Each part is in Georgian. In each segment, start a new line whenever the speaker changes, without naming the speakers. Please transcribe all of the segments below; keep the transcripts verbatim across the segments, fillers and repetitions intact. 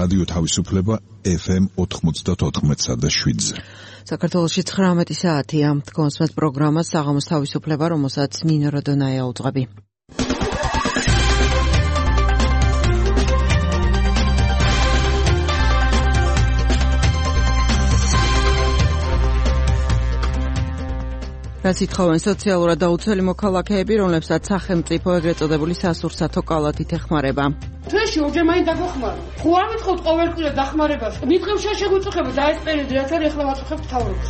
რადიო თავისუფლება ეფ ემ ოთხმოცდაოთხ და შვიდზე.
საქართველოში ცხრამეტი საათია. დგომს მას პროგრამას საღამოს თავისუფლება, რომელსაც ნინო როდონაია უძღვები. რაც ითხოვენ სოციალურად დაუცველი მოქალაქეები, რომლებსაც სახელმწიფო ეგრეთ წოდებული სასურსათო კალათით ეხმარება.
თვეში ორჯერ მაინც დაგეხმარა. ხო არ მეთხოვთ ყოველკვირა დახმარებას. მითხევ შეგვიწუხება და ეს პერიოდი რაც არის ახლა ვაწუხებთ მთავრობას.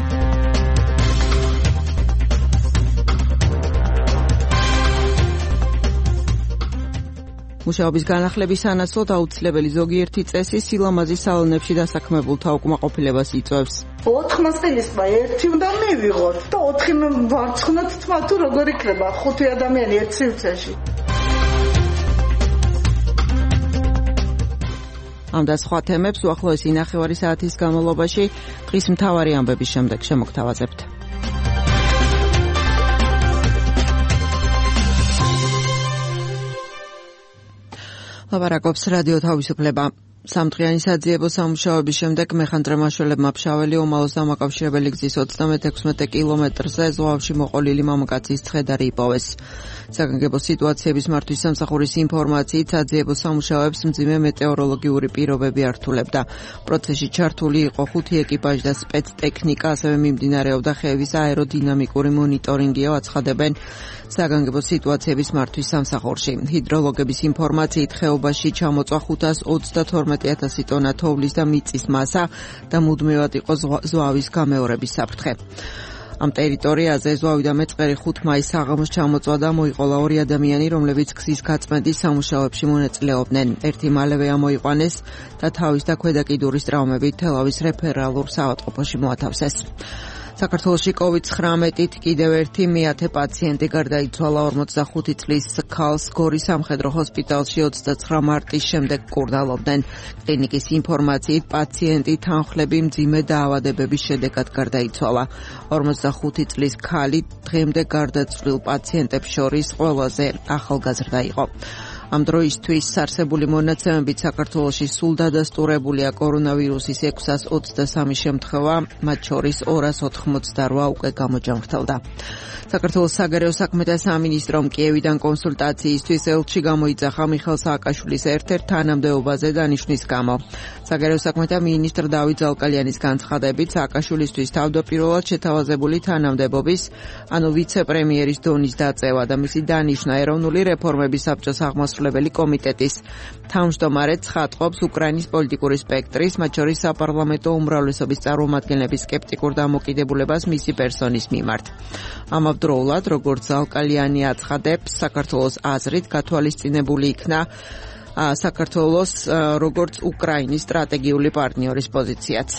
მუშაობის განახლების სანაცვლოდ აუცილებელი ზოგიერთი წესი სილამაზის სალონებში დასაქმებულთა უკმაყოფილებას იწვევს.
ოთხ წელიწადმა ერთი უნდა მივიღოთ და ოთხი ვარცხნოთ თმა თუ როგორ იქნება ხუთი ადამიანი ერთ სივრცეში.
ამ და სხვა თემებს უახლოესი ნახევარი საათის განმავლობაში დღის მთავარი ამბების შემდეგ შემოგთავაზებთ. ლაპარაკობს რადიო თავისუფლება. სამდღიანი საძიებო სამუშაოების შემდეგ მეხანძრე მაშველებმა ფშაველი ომაოს დამაკავშირებელი გზის ოცდამეტ-ექვსმეტ კილომეტრზე ზღვავში მოყოლილი მამაკაცის ცხედარი იპოვეს. საგანგებო სიტუაციების მართვის სამსახურის ინფორმაციით საძიებო სამუშაოებს მძიმე მეტეოროლოგიური პირობები ართულებდა. პროცესში ჩართული იყო ხუთი ეკიპაჟი და სპეცტექნიკა, ასევე მიმდინარეობდა ხეების აეროდინამიკური მონიტორინგიო აცხადებენ საგანგებო სიტუაციების მართვის სამსახურში. ჰიდროლოგების ინფორმაციით ხეობაში ჩამოწვა ხუთას ოცდათორმეტი ათასი ტონა თოვლის და მიწის მასა და მუდმივად იყო ზვავის გამეორების საფრთხე. ამ ტერიტორიაზე ზვავი და მეწყერი ხუთ მაისს საღამოს ჩამოწვა და მოიყოლა ორი ადამიანი, რომლებიც გზის გაწმენდის სამუშაოებში მონაწილეობდნენ. ერთი მალევე ამოიყვანეს და თავის და ქვედა კიდურის ტრავმებით თელავის რეფერალურ საავადმყოფოში მოათავსეს. საქართველოში კოვიდ ცხრამეტით კიდევ ერთი მეათე პაციენტი გარდაიცვალა. ორმოცდახუთი წლის ქალს გორის სამხედრო ჰოსპიტალში ოცდაცხრა მარტის შემდეგ კურნალობდნენ. კლინიკის ინფორმაციით პაციენტი თანხლები მძიმე დაავადებების შედეგად გარდაიცვალა. ორმოცდახუთი წლის ქალი დღემდე გარდაცვლილ პაციენტებს შორის ყველაზე ახალგაზრდა იყო. ამ დროისთვის არსებული მონაცემებით საქართველოში სულ დადასტურებულია კორონავირუსის ექვსას ოცდასამი შემთხვევა, მათ შორის ორას ოთხმოცდარვა უკვე გამოჯანმრთელდა. საქართველოს საგარეო საქმეთა სამინისტრომ კიევიდან კონსულტაციისთვის ელჩი გამოიძახა მიხეილ სააკაშვილის ერთ-ერთ თანამდებობაზე დანიშვნის გამო. საგარეო საქმეთა მინისტრ დავით ზალკალიანის განცხადებით, სააკაშვილისთვის თავდაპირველად შეთავაზებული თანამდებობის, ანუ ვიცე-პრემიერის დონის დაწევა და მისი დანიშვნა ეროვნული რეფორმების საბჭოს აღმასრულებელი კომიტეტის თავმჯდომარედ ცხადყოფს უკრაინის პოლიტიკური სპექტრის, მათ შორის საპარლამენტო უმრავლესობის წარმომადგენლების სკეპტიკურ დამოკიდებულებას მისი პერსონის მიმართ. ამავდროულად, როგორც ზალკალიანი აცხადებს, საქართველოს აზრით გათვალისწინებული იქნა საქართველოს როგორც უკრაინის სტრატეგიული პარტნიორის პოზიციაც.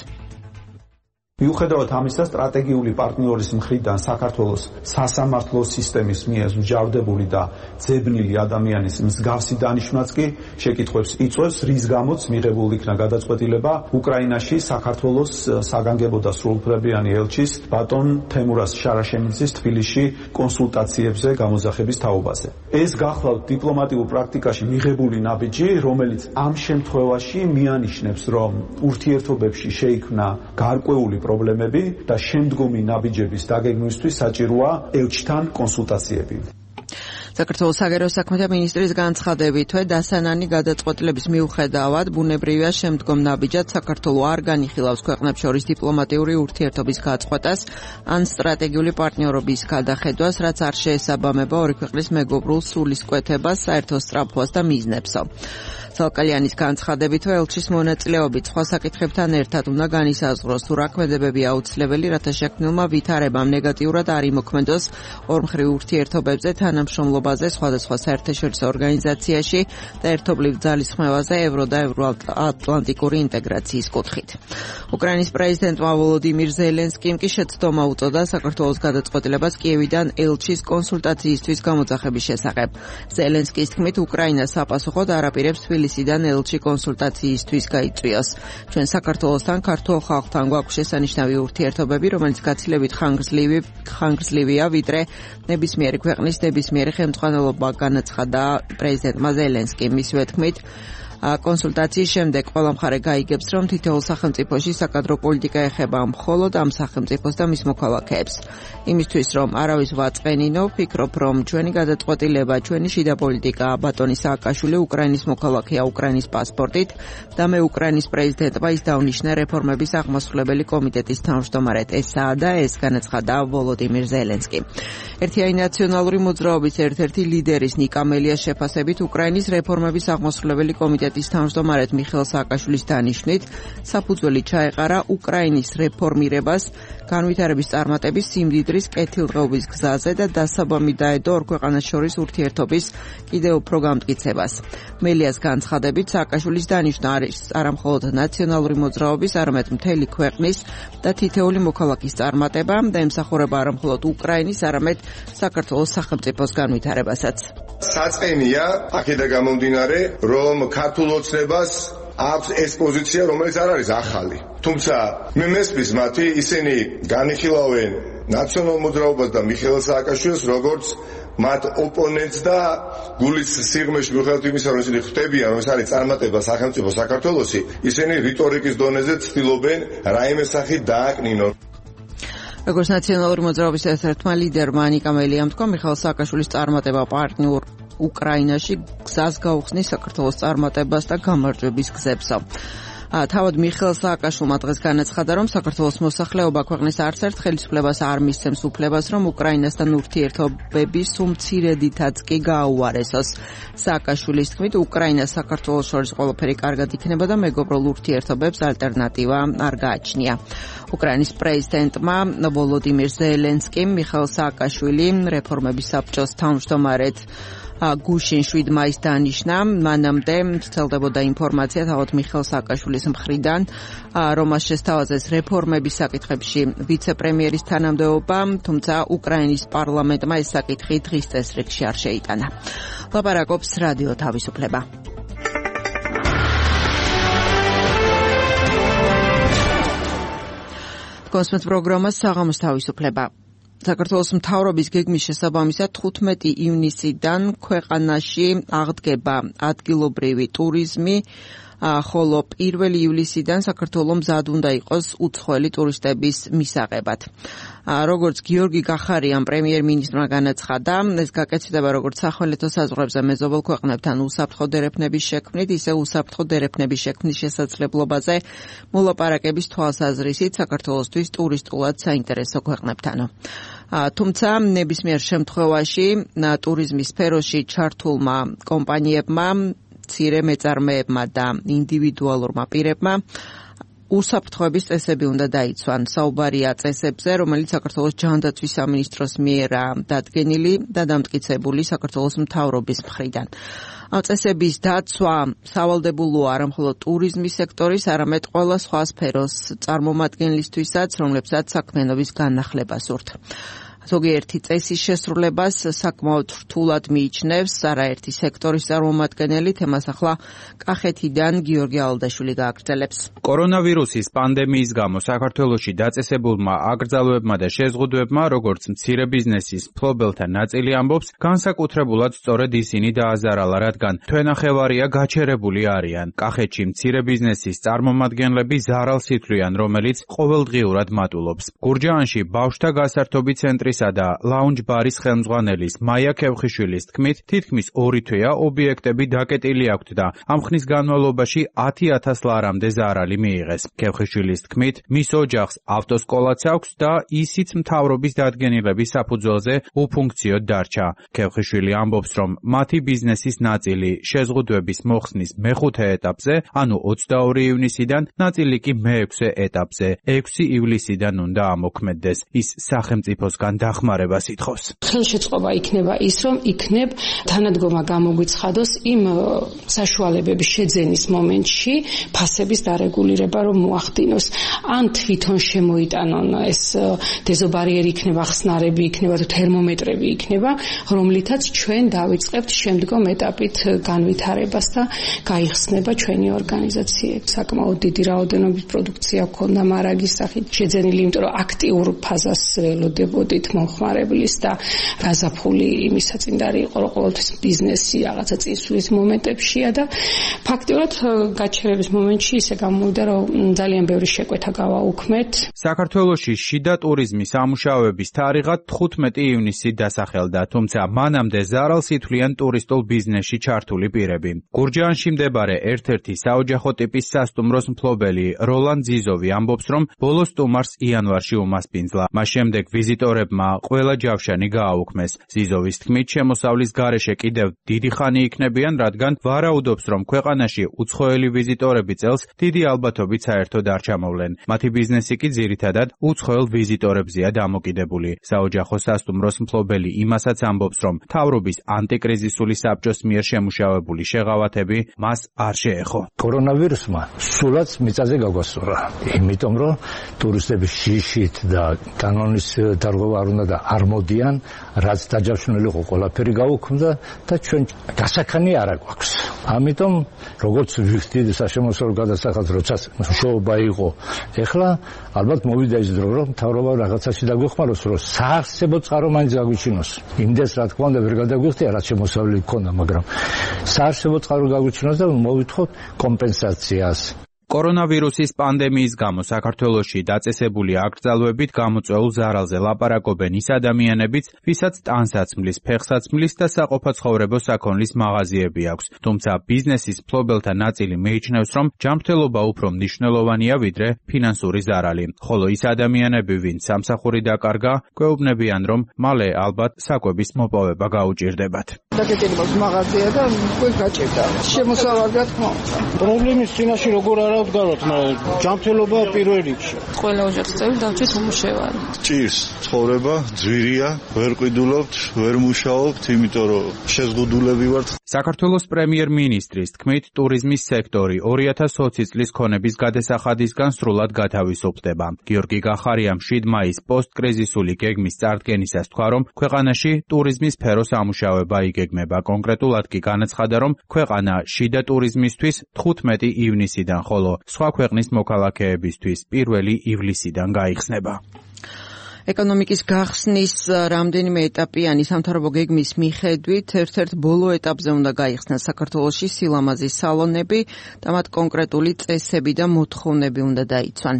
მიუხედავად ამისა, სტრატეგიული პარტნიორის მხრიდან საქართველოს სასამართლო სისტემის მიერ მსჯავრდებული და ძებნილი ადამიანის მსგავსი დანიშვნაც კი შეკითხვებს იწვევს, რის გამოც მიღებულ იქნა გადაწყვეტილება უკრაინაში საქართველოს საგანგებო და სრულუფლებიანი ელჩის ბატონ თემურაზ შარაშემიძის თბილისში კონსულტაციებზე გამოძახების თაობაზე. ეს გახლავთ დიპლომატიურ პრაქტიკაში მიღებული ნაბიჯი, რომელიც ამ შემთხვევაში მიანიშნებს, რომ ურთიერთობებში შეიქმნა გარკვეული პრობლემები და შემდგომი ნაბიჯების დაგეგმვისთვის საჭიროა ელჩთან კონსულტაციები.
საქართველოს საგარეო საქმეთა მინისტრის განცხადებით, დასანანი გადაწყვეტილების მიუხედავად, ბუნებრივია შემდგომ ნაბიჯად საქართველო არ განიხილავს ქვეყნებს შორის დიპლომატიური ურთიერთობის გაწყვეტას ან სტრატეგიული პარტნიორობის გადახედვას, რაც არ შეესაბამება ორი ქვეყნის მეგობრულ სულისკვეთებას, საერთო სწრაფვას და მიზნებსო. ზალკალიანის განცხადებით, ელჩის მონაწილეობით სხვა საკითხებთან ერთად უნდა განისაზღვროს, თუ რა ქმედებები აუცილებელი, რათა შექმნილმა ვითარებამ ნეგატიურად არ იმოქმედოს ორმხრივ ურთიერთობებზე, თანამშრომლობაზე სხვადასხვა საერთაშორისო ორგანიზაციაში და ერთობლივ ძალისხმევაზე ევრო და ევროატლანტიკური ინტეგრაციის კუთხით. უკრაინის პრეზიდენტმა ვოლოდიმირ ზელენსკიმ კი შეცდომა უწოდა საქართველოს გადაწყვეტილებას კიევიდან ელჩის კონსულტაციისთვის გამოძახების შესახებ. ზელენსკის თქმით, უკრაინა sapasუხოდ არ აპირებს თბილისიდან ელჩი კონსულტაციისთვის გაიწვიოს. ჩვენ საქართველოსთან, ქართულ ხალხთან გვაქვს შესანიშნავი ურთიერთობები, რომელიც გაცილებით ხანგრძლივი ხანგრძლივია, ვიდრე ნებისმიერი ქვეყნის ნებისმიერი ხელმძღვანელობა, განაცხადა პრეზიდენტმა ზელენსკიმ. მისივე თქმით, კონსულტაციის შემდეგ ყველა მხარე გაიგებს, რომ თითოეულ სახელმწიფოში საკადრო პოლიტიკა ეხება მხოლოდ ამ სახელმწიფოს და მის მოქალაქეებს. იმისთვის, რომ არავის ვაწყენინო, ფიქრობ, რომ ჩვენი გადაწყვეტილება, ჩვენი შიდა პოლიტიკა, ბატონი სააკაშვილი უკრაინის მოქალაქეა უკრაინის პასპორტით და მე უკრაინის პრეზიდენტმა ის დაუნიშნა რეფორმების აღმასრულებელი კომიტეტის თავმჯდომარედ. ესაა და ეს განაცხადა ვოლოდიმირ ზელენსკი. ერთიანი ნაციონალური მოძრაობის ერთ-ერთი ლიდერის ნიკა მელიას შეფასებით უკრაინის რეფორმების აღმასრულებელი კომიტეტის თავმჯდომარედ მიხეილ სააკაშვილის დანიშვნით საფუძველი ჩაეყარა უკრაინის რეფორმირებას, განვითარების წარმატების სიმდიდრის კეთილდღეობის გზაზე და დასაბამი დაედო ორ ქვეყანას შორის ურთიერთობის კიდევ უფრო გამტკიცებას. მელიას განცხადებით სააკაშვილის დანიშვნა არის არამხოლოდ ნაციონალური მოძრაობის, არამედ მთელი ქვეყნის და თითეული მოქალაქის წარმატება და ემსახურება არამხოლოდ უკრაინის, არამედ საქართველოს სახელმწიფოს განვითარებასაც.
საწყენია აქედან გამომდინარე, რომ ქართულ ოცნებას აქვს ეს პოზიცია, რომელიც არ არის ახალი. თუმცა მე მესმის მათი, ისინი განიხილავენ ნაციონალურ მოძრაობას და მიხეილ სააკაშვილს როგორც მათ ოპონენტს და გულის სიღრმეში მიუხედავად იმისა, რომ ისინი ხვდებიან, რომ ეს არის წარმატება სახელმწიფო საქართველოსი, ისინი რიტორიკის დონეზე ცდილობენ რაიმე სახით დააკნინონ.
როგორც ნაციონალური მოძრაობის ერთ-ერთმა ლიდერმა ნიკა მელიამ თქვა, მიხეილ სააკაშვილის წარმატება პარტნიორ უკრაინაში გზას გაუხსნის საქართველოს წარმატებას და გამარჯვების გზებსა. თავად მიხეილ სააკაშვილმა დღეს განაცხადა, რომ საქართველოს მოსახლეობა ქვეყნის არც ერთ ხელისუფლებას არ მისცემს უფლებას, რომ უკრაინასთან ურთიერთობები სულ მცირედითაც კი გააუარესოს. სააკაშვილის თქმით, უკრაინას საქართველოს შორის ყველაფერი კარგად იქნება და მეგობრულ ურთიერთობებს ალტერნატივა არ გააჩნია. უკრაინის პრეზიდენტმა ვოლოდიმირ ზელენსკიმ მიხეილ სააკაშვილი რეფორმების საბჭოს თავმჯდომარედ გუშინ შვიდ მაისს დანიშნა. მანამდე ვრცელდებოდა ინფორმაცია თავად მიხეილ სააკაშვილის მხრიდან, რომ მას შესთავაზეს რეფორმების საკითხებში ვიცე-პრემიერის თანამდებობა, თუმცა უკრაინის პარლამენტმა ეს საკითხი დღის წესრიგში არ შეიტანა. ლაპარაკობს რადიო თავისუფლება. კონსმეთ პროგრამა საღამოს თავისუფლება. საქართველოს მთავრობის გეგმის შესაბამისად თხუთმეტი ივნისიდან ქვეყანაში აღდგება ადგილობრივი ტურიზმი, ხოლო პირველი ივლისიდან საქართველოს მზად უნდა იყოს უცხოელი ტურისტების მისაღებად. როგორც გიორგი გახარიან პრემიერ-მინისტრმა განაცხადა, ეს გაკეთდება როგორც სახმელეთო საზღვრებზე მეზობელ ქვეყნებთან უსაფრთხო დერეფნების შექმნით, ისე უსაფრთხო დერეფნების შექმნის შესაძლებლობაზე მოლაპარაკების თვალსაზრისით საქართველოსთვის ტურისტულად საინტერესო ქვეყნებთანო. თუმცა ნებისმიერ შემთხვევაში ტურიზმის სფეროში ჩართულმა კომპანიებმა, მცირე მეწარმეებმა და ინდივიდუალურმა პირებმა უსაფრთხოების წესები უნდა დაიცვან. საუბარია წესებზე, რომელიც საქართველოს ჯანდაცვის სამინისტროს მიერ დადგენილი და დამტკიცებული საქართველოს მთავრობის მხრიდან. ამ წესების დაცვა სავალდებულოა არამხოლოდ ტურიზმის სექტორის, არამედ ყველა სხვა სფეროს წარმომადგენლისთვისაც, რომლებსაც საქმიანობის განახლება სურთ. ზოგიერთი წესის შესრულებას საკმაოდ რთულად მიიჩნევს არაერთი სექტორის წარმომადგენელი. თემას ახლა კახეთიდან გიორგი ალდაშვილი გააგრძელებს.
კორონავირუსის პანდემიის გამო საქართველოში დაწესებულმა აკრძალვებმა და შეზღუდვებმა, როგორც მცირე ბიზნესის მფლობელთა ნაწილი ამბობს, განსაკუთრებულად სწორედ ისინი დააზარალა, რადგან თვენახევარია გაჩერებული არიან. კახეთში მცირე ბიზნესის წარმომადგენლები ზარალს ითვლიან, რომელიც ყოველდღიურად მატულობს. გურჯაანში ბავშვთა გასართობი ცენტრის და ლაუნჯ ბარის ხელმძღვანელის მაია ქევხიშვილის თქმით, თითქმის ორი თვეა ობიექტები დაკეტილი აქვთ და ამ ხნის განმავლობაში ათი ათას ლარამდე ზარალი მიიღეს. ქევხიშვილის თქმით, მის ოჯახს ავტოსკოლაც აქვს და ისიც მთავრობის დადგენილების საფუძველზე უფუნქციოდ დარჩა. ქევხიშვილი ამბობს, რომ მათი ბიზნესის ნაწილი შეზღუდვების მოხსნის მეხუთე ეტაპზე, ანუ ოცდაორი ივნისიდან, ნაწილი კი მეექვსე ეტაპზე, ექვსი ივლისიდან უნდა ამოქმედდეს. ის სახელმწიფოსგან დახმარებას ითხოვს.
ხელშეწყობა იქნება ის, რომ იქნებ თანადგომა გამოგვიცხადოს იმ საშუალებების შეძენის მომენტში ფასების დარეგულირება რომ მოახდინოს. ან თვითონ შემოიტანონ ეს დეზობარიერი იქნება, ხსნარები იქნება, თერმომეტრები იქნება, რომლითაც ჩვენ დავიწყებთ შემდგომ ეტაპით განვითარებას და გაიხსნება ჩვენი ორგანიზაციები. საკმაოდ დიდი რაოდენობის პროდუქცია ქონდა მარაგის სახით შეძენილი, იმიტომ რომ აქტიურ ფაზას ველოდებოდით მომხმარებლის და გაზაფხული იმისა წინდარი იყო, რომ ყოველთვის ბიზნესი რაღაცა წინსვლის მომენტებშია და ფაქტიურად გაჩერების მომენტში ისე გამოვიდა, რომ ძალიან ბევრი შეკვეთა გავაუქმეთ.
საქართველოში შიდა ტურიზმის სამუშაოების თარიღა თხუთმეტი ივნისი დასახელდა, თუმცა მანამდე ზარალს ითვლიან ტურისტულ ბიზნესში ჩართული პირები. გურჯაანში მდებარე ერთ-ერთი საოჯახო ტიპის სასტუმროს მფლობელი როლან ზიზოვი ამბობს, რომ ბოლო სტუმარს იანვარში უმასპინძლა. მას შემდეგ ვიზიტორებმა ყველა ჯავშანი გააუქმეს. ზიზოვის თქმით, შემოსავლის გარეშე კიდევ დიდი ხანი იქნებიან, რადგან ვარაუდობს, რომ ქვეყანაში უცხოელი ვიზიტორები წელს დიდი ალბათობით საერთოდ არ ჩამოვლენ. მათი ბიზნესი კი ძირითადად უცხოელ ვიზიტორებზეა დამოკიდებული. საოჯახო სასტუმროს მფლობელი იმასაც ამბობს, რომ მთავრობის ანტიკრიზისული საბჭოს მიერ შემუშავებული შეღავათები მას არ შეეხო.
კორონავირუსმა სულაც მიწაზე გაგვასწორა. იმიტომ რომ ტურისტები შიშით და კანონის დარღვევა არ უნდა და არ მოდიან, რაც დაჯავშნული იყო ყველაფერი გაუქმდა და ჩვენ გასახანი არ აქვს. ამიტომ როგორც ვიხდით საშემოსავლო გადასახადს, როცა მშობა იყო, ეხლა ალბათ მოვიდა ის დრო, რომ მთავრობა რაღაცაში დაგვეხმაროს, რომ საარსებო წყარო მაინც გაგვიჩინოს. იმდეს რა თქმა უნდა ვერ გადაგვიხდია, რაც შემოსავლელი ქონდა, მაგრამ საარსებო წყარო გაგვიჩინოს და მოვითხოვთ კომპენსაციას.
კორონავირუსის პანდემიის გამო საქართველოში დაწესებული აკრძალვებით გამოწვეულ ზარალზე ლაპარაკობენ ის ადამიანებიც, ვისაც ტანსაცმლის, ფეხსაცმლის და საყოფაცხოვრებო საქონლის მაღაზიები აქვს. თუმცა ბიზნესის მფლობელთა ნაწილი მიიჩნევს, რომ ჯანმრთელობა უფრო მნიშვნელოვანია ვიდრე ფინანსური ზარალი. ხოლო ის ადამიანები, ვინც სამსახური დაკარგა, გვეუბნებიან, რომ მალე ალბათ საკვების მოპოვება გაუჭირდებათ.
დაგეჭირებათ მაღაზია და უკვე გაჭირდა. შემოსავალი რა თქმა უნდა.
პრობლემის წინაშე როგორ არ ავდგაროთ, მაგრამ ჯანმრთელობა პირველ რიგში.
ყველა ოჯახის წევრი დავჭირთ უმუშევარი.
ჭირს ცხოვრება, ძვირია, ვერ ყიდულობთ, ვერ მუშაობთ, იმიტომ რომ შეზღუდულები ვართ.
საქართველოს პრემიერ-მინისტრის თქმით, ტურიზმის სექტორი ორი ათას ოცი წლის ქონების გადასახადისგან სრულად გათავისუფლდება. გიორგი გახარიამ შვიდ მაისს პოსტკრიზისული გეგმის წარდგენისას თქვა, რომ ქვეყანაში ტურიზმის სფერო სამუშაოება იგეგმება. კონკრეტულად კი განაცხადა, რომ ქვეყანა შიდა ტურიზმისთვის თხუთმეტი ივნისიდან, ხოლო სხვა ქვეყნის მოქალაქეებისთვის პირველი ივლისიდან გაიხსნება.
ეკონომიკის გახსნის რამდენიმე ეტაპიანი სამთავრობო გეგმის მიხედვით ერთ-ერთ ბოლო ეტაპზე უნდა გაიხსნას საქართველოში სილამაზის სალონები და მათ კონკრეტული წესები და მოთხოვნები უნდა დაიცვან.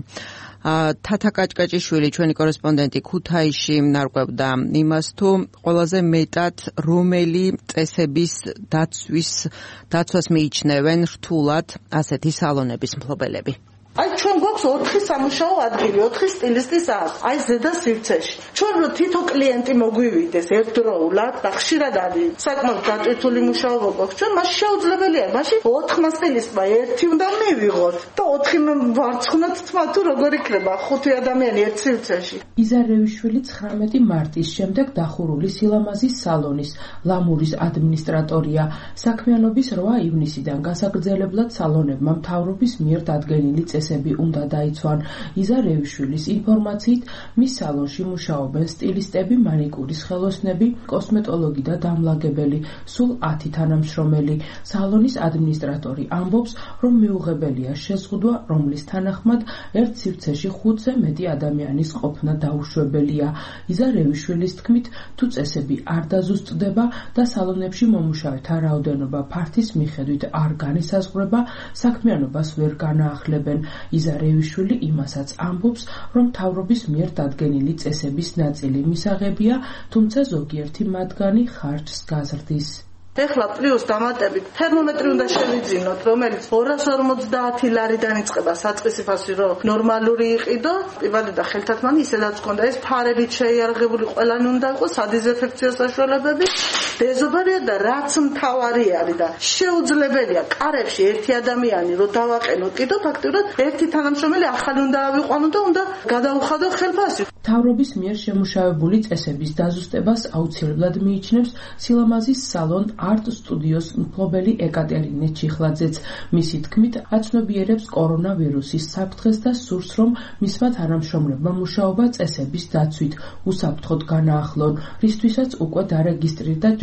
თათა კაჭკაჭიშვილი, ჩვენი კორესპონდენტი ქუთაისში, ნარკვევდა იმას, თუ ყველაზე მეტად რომელი წესების დაცვის დაცვას მიიჩნევენ რთულად ასეთი სალონების მფლობელები.
აი ჩვენ გვაქვს ოთხი სამუშაო ადგილი, ოთხი სტილისტის აქვს. აი ზედა სივრცეში. ჩვენ რო თითო კლიენტი მოგვივიდეს ერთდროულად და ხშირად არის საკმაოდ დატვირთული მუშაობა გვაქვს. ჩვენ მას შეუძლებელია, მაშინ ოთხმა სტილისტმა ერთი უნდა მივიღოთ და ოთხი ვარცხნოთ თმა თუ როგორ იქნება ხუთი ადამიანი ერთ სივრცეში.
იზარევილიშვილი ცხრამეტი მარტის შემდეგ დახურული სილამაზის სალონის ლამურის ადმინისტრატორია. საქმიანობის რვა ივნისიდან გასაგრძელებლად სალონებმა მთავრობის მიერ დადგენილი წესები უნდა დაიცვან. იზარევილიშვილის ინფორმაციით, მის სალონში მუშაობენ სტილისტები, მანიკურის ხელოსნები, კოსმეტოლოგი და დამლაგებელი, სულ ათი თანამშრომელი. სალონის ადმინისტრატორი ამბობს, რომ მიუღებელია შეზღუდვა, რომლის თანახმად ერთ სივრცეში ხუთზე მეტი ადამიანის ყოფნა დაუშვებელია. იზარევილიშვილის თქმით, თუ წესები არ დაზუსტდება და სალონებში მომუშავეთა რაოდენობა ფართის მიხედვით არ განისაზღვრება, საქმიანობას ვერ განაახლებენ. იზარევილიშვილი იმასაც ამბობს, რომ მთავრობის მიერ დადგენილი წესების ნაწილი მისაღებია, თუმცა ზოგიერთი მათგანი ხარჯს გაზრდის.
ეხლა პლუს დამატებით თერმომეტრი უნდა შევიძინოთ, რომელიც ორას ორმოცდაათი ლარიდან იწყება საწყისი ფასი, რომ ნორმალური იყიდო, პირველი და ხელთათმანი ისედაც ჰქონდა ეს ფარებით შეიარაღებული, ყველანი უნდა იყოს სადიზინფექციო საშუალებები, დეზოდორანტი და რაც მთავარი არის და შეუძლებელია კარებში ერთი ადამიანი რო დავაყენოთ, კიდო ფაქტურად ერთი თანამშრომელი ახალი უნდა ავიყვანო და უნდა გადაუხადო ხელფასი.
მთავრობის მიერ შემუშავებული წესების დაზუსტებას აუცილებლად მიიჩნევს სილამაზის სალონ არტ სტუდიოს მფლობელი ეკატერინე ჩიხლაძეც. მისი თქმით, აცნობიერებს კორონავირუსის საფრთხეს და სურს, რომ მისმა თანამშრომლებმა მუშაობა წესების დაცვით უსაფრთხოდ განაახლონ, რისთვისაც უკვე დარეგისტრირდა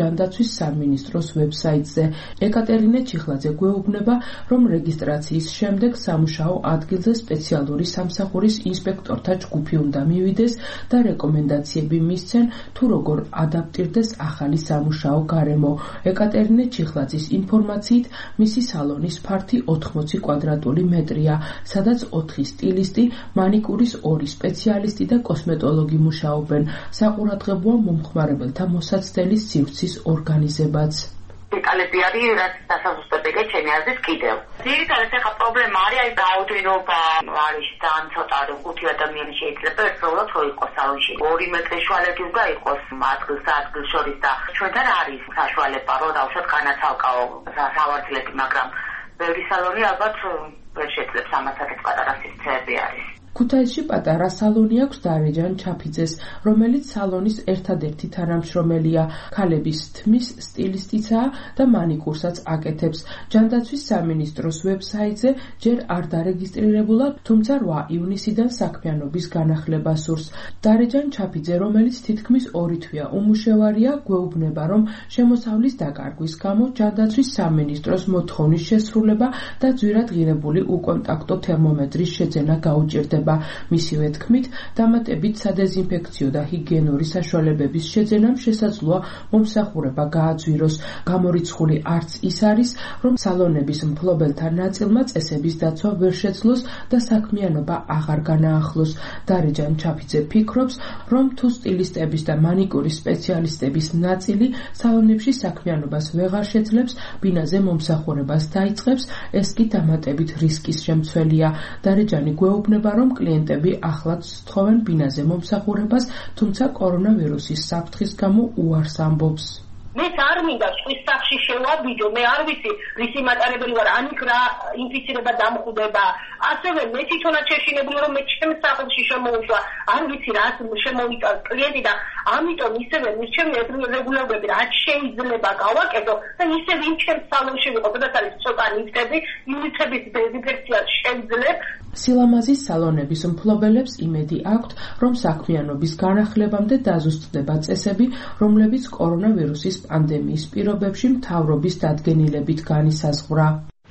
ჯანდაცვის სამინისტროს ვებსაიტზე. ეკატერინე ჩიხლაძე გვეუბნება, რომ რეგისტრაციის შემდეგ სამუშაო ადგილზე სპეციალური სამსახურის ინსპექტორთა ჯგუფი უნდა მივიდეს და რეკომენდაციები მისცენ, თუ როგორ ადაპტირდეს ახალი სამუშაო გარემო. ეკატერინე ჩიხლაძის ინფორმაციით, მისი სალონის ფართი ოთხმოცი კვადრატული მეტრია, სადაც ოთხი სტილისტი, მანიკურის ორი სპეციალისტი და კოსმეტოლოგი მუშაობენ. საყურადღებოა მომხმარებელთა მოსაცდელი სივრცის ორგანიზებაც.
დეტალები არის, რაც დასაზუსტებელია ჩემი აზრით კიდევ. ძირითადად ახლა პრობლემა არის აი რაოდენობა არის ძალიან ცოტა, რომ ხუთი ადამიანი შეიძლება ერთდროულად რო იყოს სალონში. ორი მეტრი შუალედი უნდა იყოს ადგილსა ადგილ შორის და ჩვენთან არის საშუალება, რომ დავუშვათ განაცალკაო სავარძლები, მაგრამ ბევრი სალონი ალბათ ვერ შეძლებს ამას, აქეთ პატარა სივრცეები არის.
ქუთაისში პატარა სალონი აქვს დარეჯან ჩაფიძეს, რომელიც სალონის ერთადერთი თანამშრომელია. ქალების თმის სტილისტიცაა და მანიკურსაც აკეთებს. ჯანდაცვის სამინისტროს ვებსაიტზე ჯერ არ დარეგისტრირებულა, თუმცა რვა ივნისიდან საქმიანობის განახლება სურს. დარეჯან ჩაფიძე, რომელიც თითქმის ორი თვეა უმუშევარია, გვეუბნება, რომ შემოსავლის დაკარგვის გამო ჯანდაცვის სამინისტროს მოთხოვნის შესრულება და ძვირად ღირებული უკონტაქტო თერმომეტრის შეძენა გაუჭირდება. მისივე თქმით, დამატებით სადეზინფექციო და ჰიგიენური საშუალებების შეძენამ შესაძლოა მომსახურება გააძვიროს. გამორიცხული არც ის არის, რომ სალონების მფლობელთა ნაწილმა წესების დაცვა ვერ შეძლოს და საქმიანობა აღარ განაახლოს. დარეჯან ჩაფიძე ფიქრობს, რომ თუ სტილისტების და მანიკურის სპეციალისტების ნაწილი სალონებში საქმიანობას ვეღარ შეძლებს, ბინაზე მომსახურებას დაიწყებს, ეს კი დამატებით რისკის შემცველია. დარეჯანი გვეუბნება, რომ კლიენტები ახლაც სთხოვენ ბინაზე მომსახურებას, თუმცა კორონავირუსის საფრთხის გამო უარს ამბობს.
მე არ მინდა სხვის სახში შევაბიჯო, მე არ ვიცი რისი მატარებელი ვარ, ან იქ რა ინფიცირება დამხვდება. ასევე მე თვითონაც შეშინებული რომ მე ჩემს სახლში შემოუშვა, არ ვიცი რა შემოვიდა კლიენტი და ამიტომ ისევე მირჩევი ეს რეგულირებები რაც შეიძლება გავაკეთო და ისე ვინ ჩემს სალონში ვიყო, სადაც არის ცოტა ნივთები, ნივთების დეზინფექციას შევძლებ.
სილამაზის სალონების მფლობელებს იმედი აქვთ, რომ საქმიანობის განახლებამდე დაზუსტდება წესები, რომლებიც კორონავირუსის პანდემიის პირობებში მთავრობის დადგენილებით განისაზღვრა.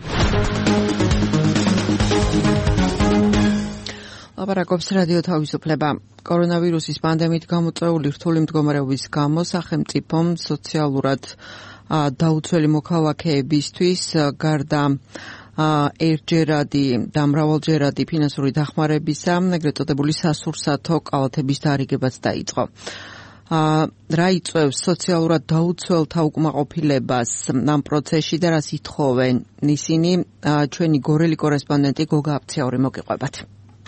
ლაპარაკობს რადიო თავისუფლება. კორონავირუსის პანდემიით გამოწვეული რთული მდგომარეობის გამო სახელმწიფომ სოციალურად დაუცველი მოქალაქეებისთვის გარდა ერთჯერადი და მრავალჯერადი ფინანსური დახმარებისა, ეგრეთ წოდებული სასურსათო კალათების დარიგებაც დაიწყო. რა იწვევს სოციალურად დაუცველთა უკმაყოფილებას ამ პროცესში და რას ითხოვენ ისინი, ჩვენი გორელი კორესპონდენტი გოგა აფციური მოგიყვებათ.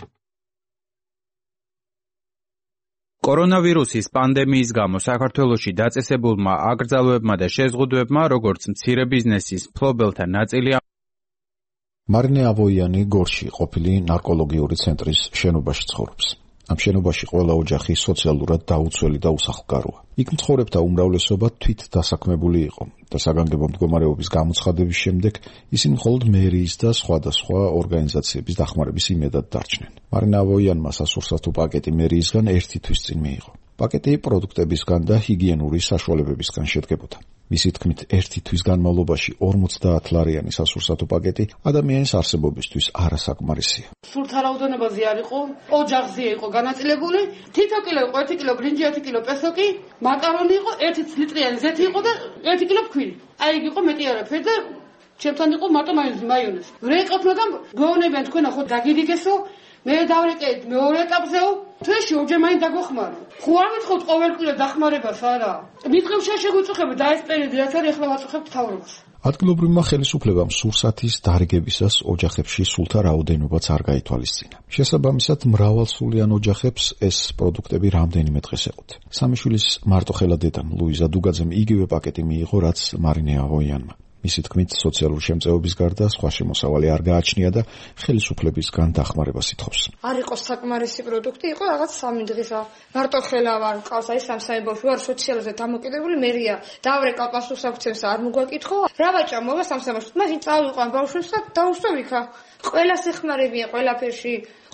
კორონავირუსის პანდემიის გამო საქართველოში დაწესებულმა აკრძალვებმა და შეზღუდვებმა, როგორც მცირე ბიზნესის მფლობელთა ნაწილი
მარინე ავოიანი გორში ყოფილი ნარკოლოგიური ცენტრის შენობაში ცხოვრობს. ამ შენობაში ყველა ოჯახი სოციალურად დაუცველი და უსახლკაროა. იქ მცხოვრებთა უმრავლესობა თვით დასაქმებული იყო და საგანგებო მდგომარეობის გამოცხადების შემდეგ ისინი მხოლოდ მერიის და სხვადასხვა ორგანიზაციების დახმარების იმედად დარჩნენ. მარინე ავოიანმა სასურსათო პაკეტი მერიისგან ერთი თვის წინ მიიღო. პაკეტი პროდუქტებისგან და ჰიგიენური საშუალებებისგან შედგებოდა. მისი თქმით, ერთი თვის განმავლობაში ორმოცდაათ ლარიანი სასურსათო პაკეტი ადამიანის არსებობისთვის არასაკმარისია.
სულთა რაოდენობაზე არ იყო, ოჯახზე იყო განაწილებული, თითო კილო იყო, ერთი კილო ბრინჯი, ერთი კილო პესოკი, მაკარონი იყო, ერთი წლიტრიანი ზეთი იყო და ერთი კილო ფქვილი. აი იქ იყო მეტი არაფერი და ჩემთან იყო მარტო მაიონეზი. რეყოფნა და გეუბნებიან თქვენ ახო დაგიდიგესო, მე დავრეკეთ მეორე ეტაპზეო, თვეში ორჯერ მაინც დაგოხმარო. ხო არ მითხოთ ყოველკვირა დახმარებას არა. მითხევ შეგვიწუხებ და ეს პერიოდი რაც არის ახლა ვაწუხებ მთავრობას.
ადგილობრივმა ხელისუფლებამ სურსათის დარიგებისას ოჯახებში სულთა რაოდენობაც არ გაითვალისწინა. შესაბამისად, მრავალსულიან ოჯახებს ეს პროდუქტები რამდენიმე დღეს ეყოთ. სამი შვილის მარტოხელა დედამ ლუიზა დუგაძემ იგივე პაკეტი მიიღო, რაც მარინე ავოიანმა. მისი თქმით, სოციალური შემწეობის გარდა სხვა შემოსავალი არ გააჩნია და ხელისუფლებისგან დახმარებას ითხოვს.
არ იყო საკმარისი პროდუქტი, იყო რაღაც სამი დღისა. მარტოხელა ვარ, ყავს აი სამსაებოში ვარ, სოციალზე დამოკიდებული მერია. დავრეკა პასუხს აქცევს არ მოგვაკითხო. რა ვაჭამ მოვა სამსაებოში. მაშინ წავიყვან ბავშვებს და დავუსვამ იქა. ყველა სიხმარებია ყველაფერში.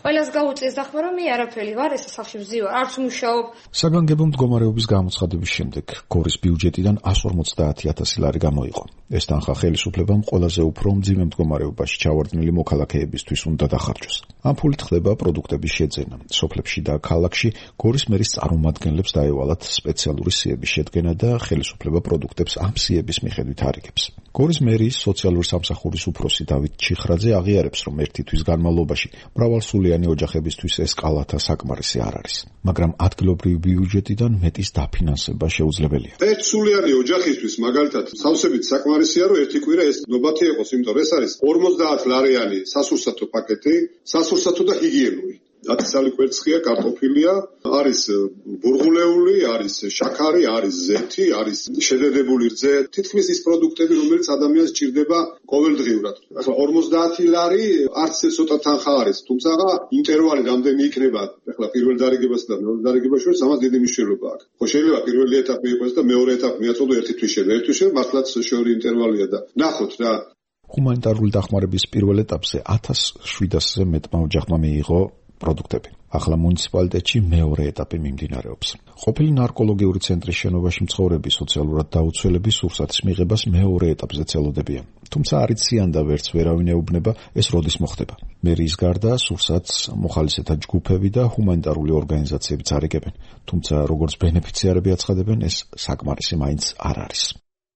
ყველას გაუწიეს დახმა რომ მე არაფერი ვარ ეს სახში ვზივარ, არც მუშაობ.
საგანგებო მდგომარეობის გამოცხადების შემდეგ გორის ბიუჯეტიდან εκατს ორმოცდაათი ათასი ლარი გამოიყო. ეს თანხა ხელისუფლებამ ყველაზე უფრო მძიმე მდგომარეობაში ჩავარდნილი მოქალაქეებისთვის უნდა დახარჯოს. ამ ფულით ხდება პროდუქტების შეძენა. სოფლებში და ქალაქში გორის მერის წარმომადგენლებს დაევალათ სპეციალური სიების შედგენა და ხელისუფლება პროდუქტებს ამ სიების მიხედვით არიგებს. გორის მერის სოციალური სამსახურის უფროსი დავით ჩიხრაძე აღიარებს, რომ ერთი თვის განმავლობაში მრავალსულიანი ოჯახებისთვის ეს კალათა საკმარისი არ არის, მაგრამ ადგილობრივი ბიუჯეტიდან მეტის დაფინანსება შეუძლებელია.
ერთსულიანი ოჯახისთვის მაგალითად სავსებით საკმარისია, რომ ერთი კვირა ეს ნობათი იყოს, იმიტომ რომ ეს არის ორმოცდაათ ლარიანი სასურსათო პაკეტი, სასურსათო და ჰიგიენური. ათასალი კვერცხია, კარტოფილია, არის ბურღულეული, არის შაქარი, არის ზეთი, არის შედედებული რძე, თითქმის ის პროდუქტები, რომელიც ადამიანს სჭირდება ყოველდღიურად. ახლა ორმოცდაათი ლარი არც ცოტა თანხა არის, თუმცა ინტერვალი რამდენი იქნება, ახლა პირველ დარიგებასა და მეორე დარიგებაში შორის ამას დიდი მნიშვნელობა აქვს. ხო შეიძლება პირველი ეტაპი იყოს და მეორე ეტაპი მიაწოდო ერთი თვის შემდეგ. ერთი თვის შემდეგ მართლაც შორი ინტერვალია და ნახოთ რა.
ჰუმანიტარული დახმარების პირველ ეტაპზე ათას შვიდასზე მეტმა ოჯახმა მიიღო პროდუქტები. ახლა მუნიციპალიტეტში მეორე ეტაპი მიმდინარეობს. ყოფილი ნარკოლოგიური ცენტრის შენობაში მცხოვრები სოციალურად დაუცველები სურსათის მიღებას მეორე ეტაპზე ცელოდებიან. თუმცა არ იციან და ვერც ვერავინ ეუბნება, ეს როდის მოხდება. მერის გარდა სურსათს მოხალისეთა ჯგუფები და ჰუმანიტარული ორგანიზაციებიც არიგებენ. თუმცა როგორც ბენეფიციარები აცხადებენ, ეს საკმარისი მაინც არ არის.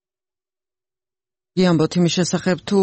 ამბობთ იმის შესახებ, თუ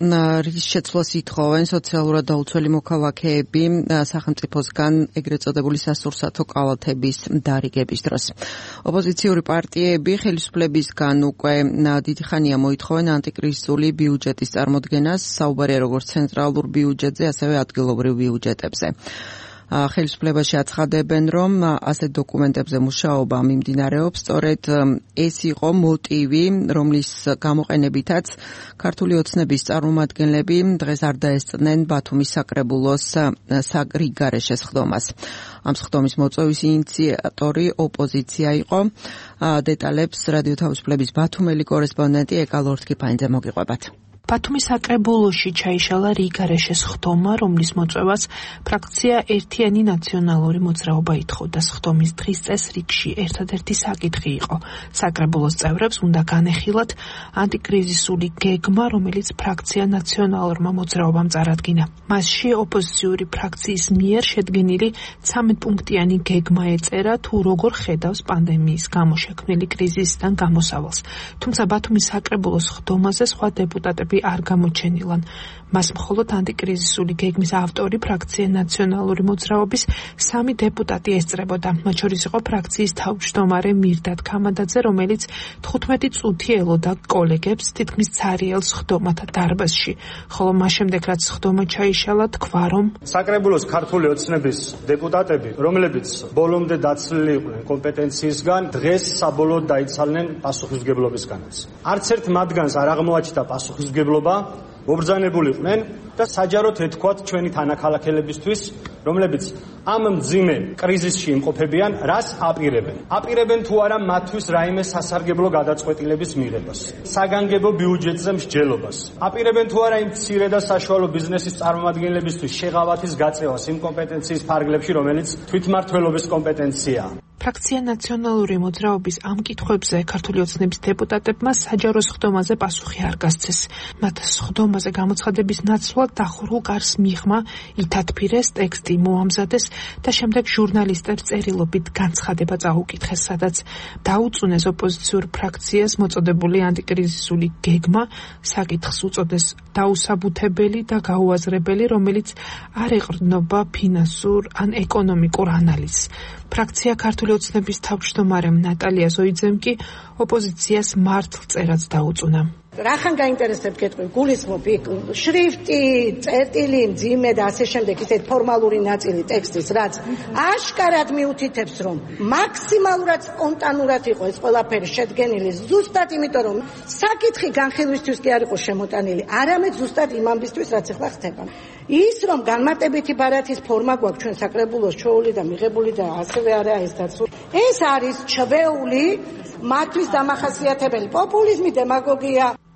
რის შეცვლას ითხოვენ სოციალურად დაუცველი მოქალაქეები სახელმწიფოსგან ეგრეთ წოდებული სასურსათო კალათების დარიგების დროს. ოპოზიციური პარტიები ხელისუფლებისგან უკვე დიდი ხანია მოითხოვენ ანტიკრიზისული ბიუჯეტის წარმოდგენას, საუბარია როგორც ცენტრალურ ბიუჯეტზე, ასევე ადგილობრივ ბიუჯეტებზე. ხელისუფლებაში აცხადებენ, რომ ასეთ დოკუმენტებზე მუშაობა მიმდინარეობს. სწორედ ეს იყო მოტივი, რომლის გამოყენებითაც ქართული ოცნების წარმომადგენლები დღეს არ დაესწრნენ ბათუმის საკრებულოს რიგგარეშე სხდომას. ამ სხდომის მოწვევის ინიციატორი ოპოზიცია იყო. დეტალებს რადიო თავისუფლების ბათუმელი კორესპონდენტი ეკალ ორთქიფანიძე მოგიყვებათ.
ბათუმის საკრებულოში ჩაიშალა რიგგარეშე სხდომა, რომლის მოწვევას ფრაქცია ერთიანი ნაციონალური მოძრაობა ითხოვდა. სხდომის დღის წესრიგში ერთადერთი საკითხი იყო. საკრებულოს წევრებს უნდა განეხილათ ანტიკრიზისული გეგმა, რომელიც ფრაქცია ნაციონალურმა მოძრაობამ წარადგინა. მასში ოპოზიციური ფრაქციის მიერ შედგენილი ცამეტ-პუნქტიანი გეგმა ეწერა, თუ როგორ ხედავს პანდემიის გამო შექმნილი კრიზისიდან გამოსავალს. თუმცა ბათუმის საკრებულოს სხდომაზე სხვა დეპუტატები არ გამოჩენილან. მას მხოლოდ ანტიკრიზისული გეგმის ავტორი ფრაქცია ნაციონალური მოძრაობის სამი დეპუტატი ესწრებოდა. მათ შორის იყო ფრაქციის თავმჯდომარე მირდად ქამადაძე, რომელიც თხუთმეტი წუთი ელოდა კოლეგებს თითქმის ცარიელ სხდომათა დარბაზში. ხოლო მას შემდეგ, რაც სხდომა ჩაიშალა, თქვა, რომ
საკრებულოს ქართული ოცნების დეპუტატები, რომლებიც ბოლომდე დაცლილი იყვნენ კომპეტენციისგან, დღეს საბოლოოდ დაიცალნენ პასუხისმგებლობისგანაც. არც ერთ მათგანს არ აღმოაჩნდა პასუხისმგებლობა, მობრძანებულიყვნენ და საჯაროდ ეთქვათ ჩვენი თანაქალაქელებისთვის, რომლებიც ამ მძიმე კრიზისში იმყოფებიან, რას აპირებენ. აპირებენ თუ არა მათთვის რაიმე სასარგებლო გადაწყვეტილების მიღებას, საგანგებო ბიუჯეტზე მსჯელობას. აპირებენ თუ არა იმ მცირე და საშუალო ბიზნესის წარმომადგენლებისთვის შეღავათის გაწევას იმ კომპეტენციის ფარგლებში, რომელიც თვითმმართველობის კომპეტენციაა.
ფრაქცია ნაციონალური მოძრაობის ამ კითხვებზე ქართული ოცნების დეპუტატებმა საჯარო სხდომაზე პასუხი არ გასცეს. მათ სხდომაზე გამოცხადების ნაცვლად დახურულ გარს მიღმა ითათფირეს, ტექსტი მოამზადეს და შემდეგ ჟურნალისტებს წერილობით განცხადება წაუკითხეს, სადაც დაუწუნეს ოპოზიციურ ფრაქციას მოწოდებული ანტიკრიზისული გეგმა, საკითხს უწოდეს დაუსაბუთებელი და გაუაზრებელი, რომელიც არ ეყრდნობა ფინანსურ ან ეკონომიკურ ანალიზს. ფრაქცია ქართული ოცნების თავმჯდომარემ ნატალია ზოიძემ კი ოპოზიციას მართლწერაც დაუწუნა.
რახან გაინტერესებთ კეთყვი, გულისხმობ იქ შრიფტი, წერტილი, მძიმე და ასე შემდეგ ისეთ ფორმალური ნაწილი ტექსტის, რაც აშკარად მიუთითებს, რომ მაქსიმალურად სპონტანურად იყო ეს ყველაფერი შედგენილი, ზუსტად იმიტომ, რომ საკითხი განხილვისთვის კი არ იყო შემოტანილი, არამედ ზუსტად იმ ამბისთვის, რაც ახლა ხდება. ის, რომ განმარტებითი ბარათის ფორმა გვაქვს ჩვენ საკრებულოს ჩვეული და მიღებული და ასევე არა ეს დაცული. ეს არის ჩვეული, მათთვის დამახასიათებელი პოპულიზმი, დემაგოგია.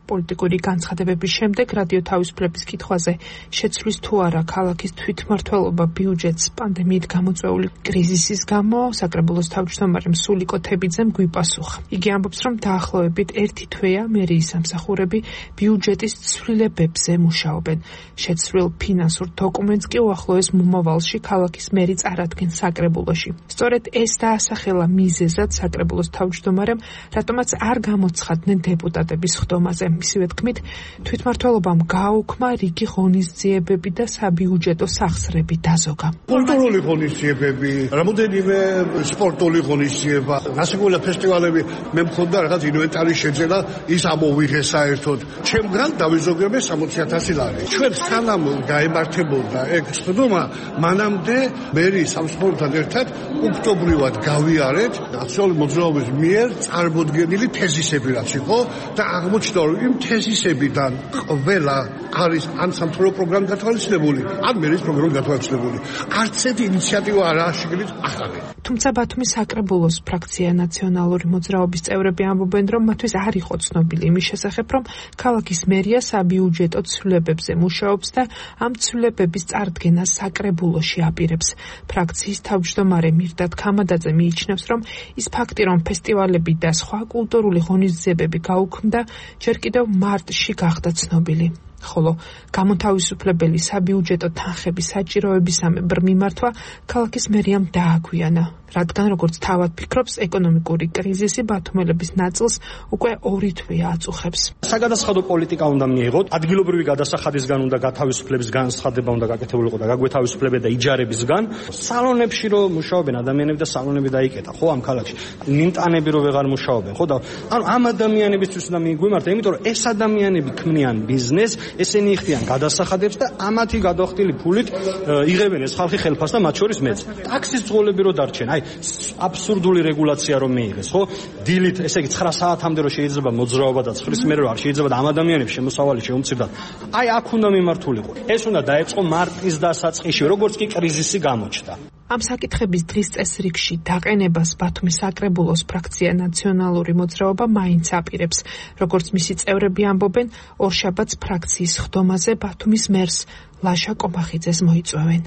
პოლიტიკური განცხადებების შემდეგ რადიო თავისუფლების კითხვაზე შეცვლის თუ არა ქალაქის თვითმმართველობა ბიუჯეტს პანდემიით გამოწვეული კრიზისის გამო საკრებულოს თავმჯდომარე სულიკო თებიძემ გვიპასუხა. იგი ამბობს, რომ დაახლოებით ერთი თვეა მერიის სამსახურები ბიუჯეტის ცვლილებებზე მუშაობენ. შეცვლილ ფინანსურ დოკუმენტს კი უახლოეს მომავალში ქალაქის მერი წარადგენს საკრებულოში. სწორედ ეს დაასახელა მიზეზად საკრებულოს თავმჯდომარემ, რატომაც არ გამოცხადდნენ დეპუტატების ხდომაზე. მისივე თქმით, თვითმმართველობამ გააუქმა რიგი ღონისძიებები და საბიუჯეტო სახსრები დაზოგა.
კულტურული ღონისძიებები, რამოდენიმე სპორტული ღონისძიება, ნასაკურა ფესტივალები, მე მქონდა რაღაც ინვენტარის შეძენა, ის ამოვიღეს საერთოდ. ჩემგან დავიზოგებე სამოცი ათასი ლარი. ჩვენ სანამ გაემართებოდა ეგ ხდომა, მანამდე მერი სამსახურთან ერთად ოქტომბრივად გავიარეთ ნაციონალური მოძრაობის მიერ წარმოდგენილი თეზისები რაც იყო და აღმოჩნდა რომ იმ თეზისებიდან ყველა არის ან სამთავრობო პროგრამა გათვალისწინებული, ან მერის პროგრამა გათვალისწინებული. არც ერთი ინიციატივა არაა შეგიძლიათ ახალი.
თუმცა ბათუმის საკრებულოს ფრაქცია ნაციონალური მოძრაობის წევრები ამბობენ, რომ მათთვის არ იყო ცნობილი იმის შესახებ, რომ ქალაქის მერია საბიუჯეტო ცვლილებებზე მუშაობს და ამ ცვლილებების წარდგენას საკრებულოში აპირებს. ფრაქციის თავმჯდომარე მირდად ქამადაძე მიიჩნევს, რომ ის ფაქტი, რომ ფესტივალები და სხვა კულტურული ღონისძიებები გაუქმდა, ჯერ კიდევ მარტში გახდა ცნობილი. ხოლო გამოთავისუფლებელი საბიუჯეტო თანხების საჭიროებისამებრ მიმართვა ქალაქის მერიამ დააგვიანა, რადგან როგორც თავად ფიქრობს, ეკონომიკური კრიზისი ბათუმელების ნაწილს უკვე ორი თვეა აწუხებს.
საგადასახადო პოლიტიკა უნდა მიიღოთ, ადგილობრივი გადასახადისგან უნდა გათავისუფლების განცხადება უნდა გაკეთებულიყო და გაგვეთავისუფლებენ და იჯარებისგან. სალონებში რომ მუშაობენ ადამიანები და სალონები დაიკეტა, ხო ამ ქალაქში. ნინტანები რომ ვეღარ მუშაობენ, ხო და ანუ ამ ადამიანებისთვის უნდა მიგვიმართა, იმიტომ რომ ეს ადამიანები ქმნიან ბიზნესს, ესენი იხდიან გადასახადებს და ამათი გადახდილი ფულით იღებენ ეს ხალხი ხელფასს და მათ შორის მეც. ტაქსის ძღოლები რო დარჩენ, აი აბსურდული რეგულაცია რომ მიიღეს, ხო? დილით, ესე იგი ცხრა საათამდე რო შეიძლება მოძრაობა და ცხრის მერე რო არ შეიძლება და ამ ადამიანებს შემოსავალი შეუმცირდათ. აი აქ უნდა მიმართულიყო. ეს უნდა დაეწყო მარტის დასაწყისში, როგორც კი კრიზისი გამოჩნდა.
ამ საკითხების დღის წესრიგში დაყენებას ბათუმის საკრებულოს ფრაქცია ნაციონალური მოძრაობა მაინც აპირებს. როგორც მისი წევრები ამბობენ, ორშაბათს ფრაქციის ხდომაზე ბათუმის მერს ლაშა კომახიძეს მოიწვევენ.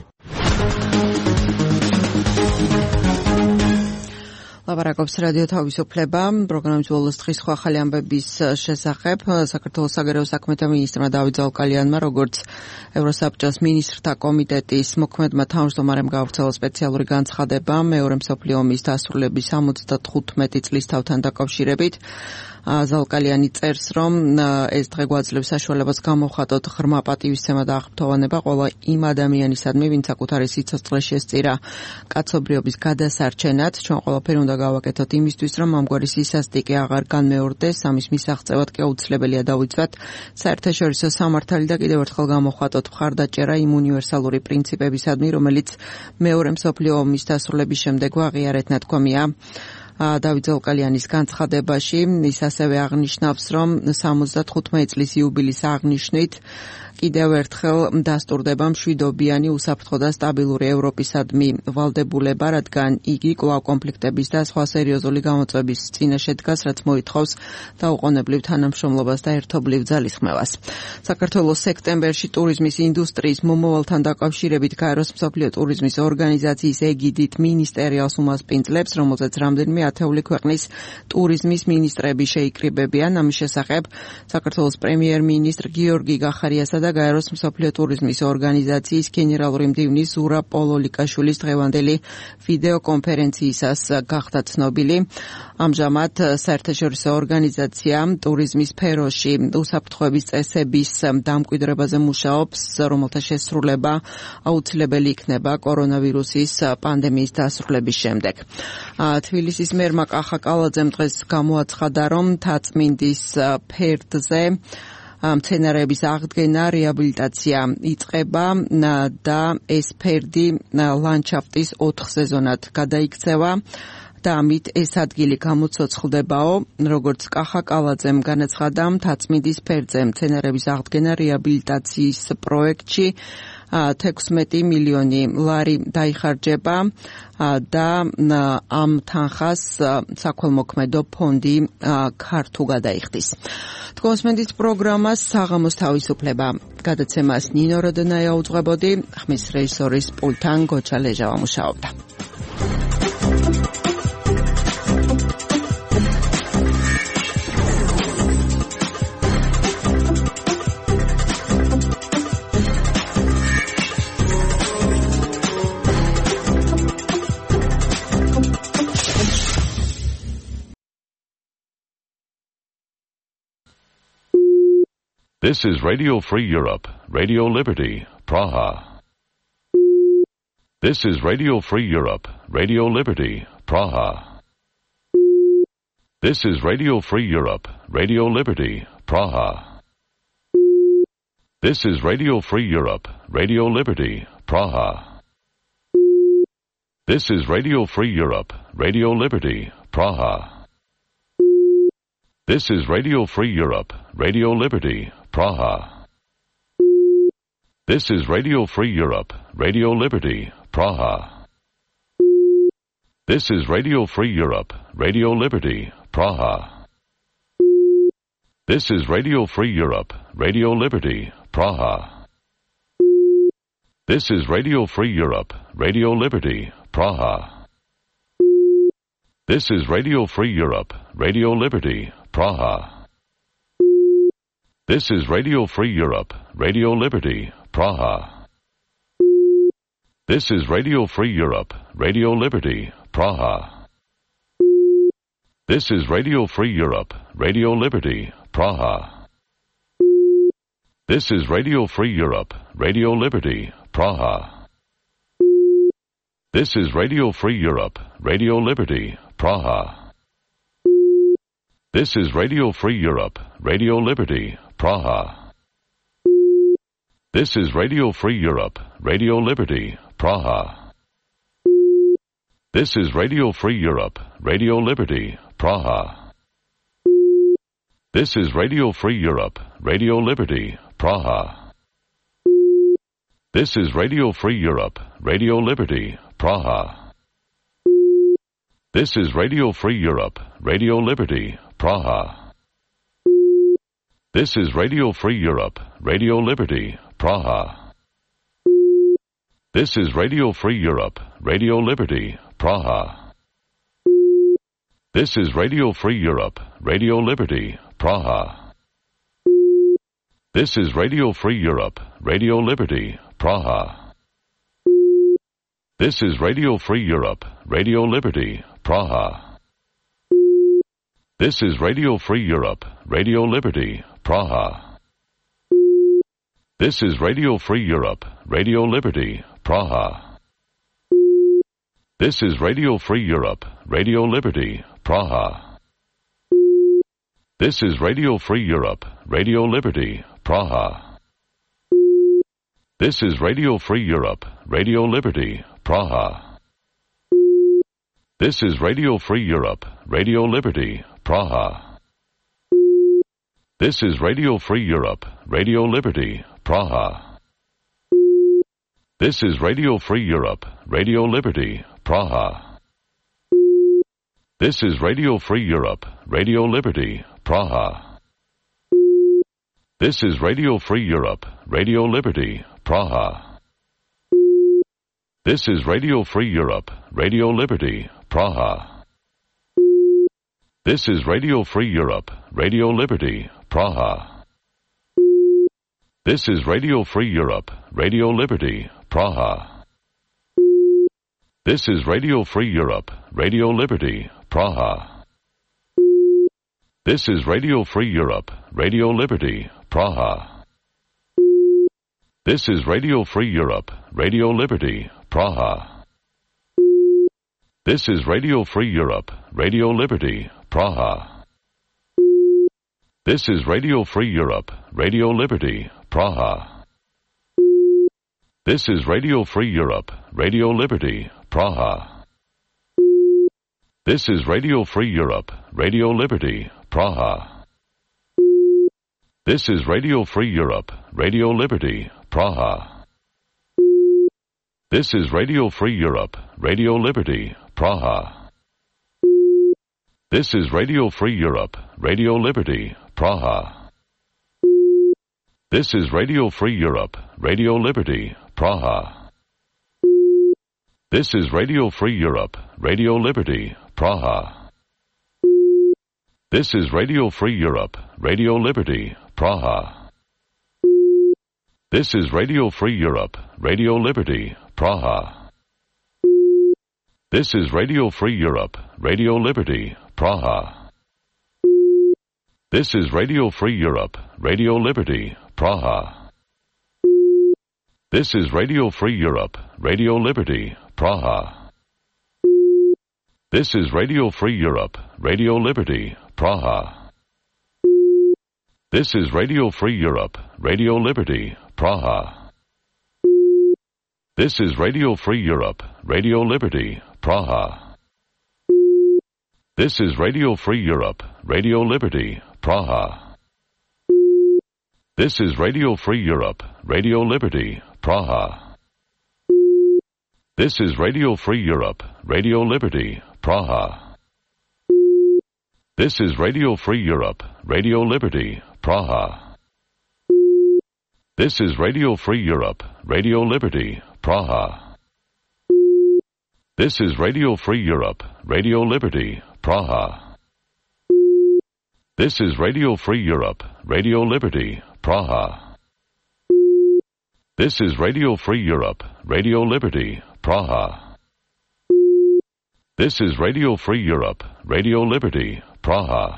ლაპარაკობს რადიო თავისუფლება, პროგრამის ბოლოს დღის სხვა ახალი ამბების შესახებ. საქართველოს საგარეო საქმეთა მინისტრმა დავით ზალკალიანმა, როგორც ევროსაბჭოს მინისტრთა კომიტეტის მოქმედმა თავმჯდომარემ გაავრცელა სპეციალური განცხადება მეორე მსოფლიო ომის დასრულების ორმოცდათხუთმეტი წლისთავთან დაკავშირებით. ზალკალიანი წერს, რომ ეს დღე გვაძლევს საშუალებას გამოვხატოთ ღრმა პატივისცემა და აღფრთოვანება ყველა იმ ადამიანისადმი, ვინც საკუთარი სიცოცხლეში ესწირა კაცობრიობის გადასარჩენად. ჩვენ ყველაფერი უნდა გავაკეთოთ იმისთვის, რომ ამგვარი სისასტიკე აღარ განმეორდეს, ამის მისაღწევად კი აუცილებელია დავიცვათ საერთაშორისო სამართალი და კიდევ ერთხელ გამოვხატოთ მხარდაჭერა იმ უნივერსალური პრინციპებისადმი, რომელიც მეორე მსოფლიო ომის დასრულების შემდეგ აღიარეთ ნათქვამია. დავით ზალკალიანის განცხადებაში ის ასევე აღნიშნავს, რომ სამოცდათხუთმეტი წლის იუბილის აღნიშვნით კიდევ ერთხელ დასტურდება მშვიდობიანი, უსაფრთხო და სტაბილური ევროპისადმი ვალდებულება, რადგან იგი კვლავ კონფლიქტების და სხვა სერიოზული გამოწვევების წინაშე დგას, რაც მოითხოვს დაუყოვნებლივ თანამშრომლობას და ერთობლივ ძალისხმევას. საქართველოს სექტემბერში ტურიზმის ინდუსტრიის მომავალთან დაკავშირებით გაეროს მსოფლიო ტურიზმის ორგანიზაციის ეგიდით მინისტერიალს უმასპინძლებს, რომელზეც რამდენიმე ათეული ქვეყნის ტურიზმის მინისტრები შეიკრიბებიან. ამის შესახებ საქართველოს პრემიერ-მინისტრ გიორგი გახარიასა და გაეროს მსოფლიო ტურიზმის ორგანიზაციის გენერალური მდივნის ზურა პოლოლიკაშვილის დღევანდელი ვიდეო კონფერენციისას გახდა ცნობილი. ამჟამად საერთაშორისო ორგანიზაცია ტურიზმის სფეროში უსაფრთხოების წესების დამკვიდრებაზე მუშაობს, რომელთა შესრულება აუცილებელი იქნება კორონავირუსის პანდემიის დასრულების შემდეგ. თბილისის მერმა კახა კალაძემ დღეს გამოაცხადა, რომ მთაწმინდის ფერდზე მცენარეების აღდგენა, რეაბილიტაცია იწყება და ეს ფერდი ლანდშაფტის ოთხ სეზონად გადაიქცევა. და ამით ეს ადგილი გამოცოცხლდებაო, როგორც კახა კალაძემ განაცხადა მთაწმინდის ფერზე მცენარების აღდგენა რეაბილიტაციის პროექტში თექვსმეტი მილიონი ლარი დაიხარჯება და ამ თანხას საქველმოქმედო ფონდი ქართუ გადაიხდის. თქოსმენდის პროგრამას საღამოს თავისუფლება გადაცემას ნინო როდენაია უძღვებოდი, ხმის რეჟისორის პულტთან გოჩა ლეჟავა მუშაობდა.
This is Radio Free Europe, Radio Liberty, Praha. This is Radio Free Europe, Radio Liberty, Praha. This is Radio Free Europe, Radio Liberty, Praha. This is Radio Free Europe, Radio Liberty, Praha. This is Radio Free Europe, Radio Liberty, Praha. This is Radio Free Europe, Radio Liberty, Praha. This is Radio Free Europe, Radio Liberty, Praha. This is Radio Free Europe, Radio Liberty, Praha. This is Radio Free Europe, Radio Liberty, Praha. This is Radio Free Europe, Radio Liberty, Praha. This is Radio Free Europe, Radio Liberty, Praha. This is Radio Free Europe, Radio Liberty, Praha. This is Radio Free Europe, Radio Liberty, Praha. This is Radio Free Europe, Radio Liberty, Praha. This is Radio Free Europe, Radio Liberty, Praha. This is Radio Free Europe, Radio Liberty, Praha. This is Radio Free Europe, Radio Liberty, Praha. This is Radio Free Europe, Radio Liberty, Praha. This is Radio Free Europe, Radio Liberty, Praha. This is Radio Free Europe, Radio Liberty, Praha. This is Radio Free Europe, Radio Liberty, Praha. This is Radio Free Europe, Radio Liberty, Praha. This is Radio Free Europe, Radio Liberty, Praha. This is Radio Free Europe, Radio Liberty, Praha. This is Radio Free Europe, Radio Liberty, Praha. This is Radio Free Europe, Radio Liberty, Praha. This is Radio Free Europe, Radio Liberty, Praha. This is Radio Free Europe, Radio Liberty, Praha. This is Radio Free Europe, Radio Liberty, Praha. This is Radio Free Europe, Radio Liberty, Praha. This is Radio Free Europe, Radio Liberty, Praha. This is Radio Free Europe, Radio Liberty, Praha. This is Radio Free Europe, Radio Liberty, Praha. This is Radio Free Europe, Radio Liberty, Praha. This is Radio Free Europe, Radio Liberty, Praha. This is Radio Free Europe, Radio Liberty, Praha. This is Radio Free Europe, Radio Liberty, Praha. This is Radio Free Europe, Radio Liberty, Praha. This is Radio Free Europe, Radio Liberty, Praha. This is Radio Free Europe, Radio Liberty, Praha. This is Radio Free Europe, Radio Liberty, Praha. This is Radio Free Europe, Radio Liberty, Praha. This is Radio Free Europe, Radio Liberty, Praha. This is Radio Free Europe, Radio Liberty, Praha. This is Radio Free Europe, Radio Liberty, Praha. This is Radio Free Europe, Radio Liberty, Praha. This is Radio Free Europe, Radio Liberty, Praha. This is Radio Free Europe, Radio Liberty, Praha. This is Radio Free Europe, Radio Liberty, Praha. This is Radio Free Europe, Radio Liberty, Praha. This is Radio Free Europe, Radio Liberty, Praha. This is Radio Free Europe, Radio Liberty, Praha. This is Radio Free Europe, Radio Liberty, Praha. This is Radio Free Europe, Radio Liberty, Praha. This is Radio Free Europe, Radio Liberty, Praha. This is Radio Free Europe, Radio Liberty, Praha. This is Radio Free Europe, Radio Liberty, Praha. This is Radio Free Europe, Radio Liberty, Praha. This is Radio Free Europe, Radio Liberty, Praha. This is Radio Free Europe, Radio Liberty, Praha. This is Radio Free Europe, Radio Liberty, Praha. This is Radio Free Europe, Radio Liberty, Praha. This is Radio Free Europe, Radio Liberty, Praha. This is Radio Free Europe, Radio Liberty, Praha. This is Radio Free Europe, Radio Liberty, Praha. This is Radio Free Europe, Radio Liberty, Praha. This is Radio Free Europe, Radio Liberty, Praha. This is Radio Free Europe, Radio Liberty, Praha. This is Radio Free Europe, Radio Liberty, Praha.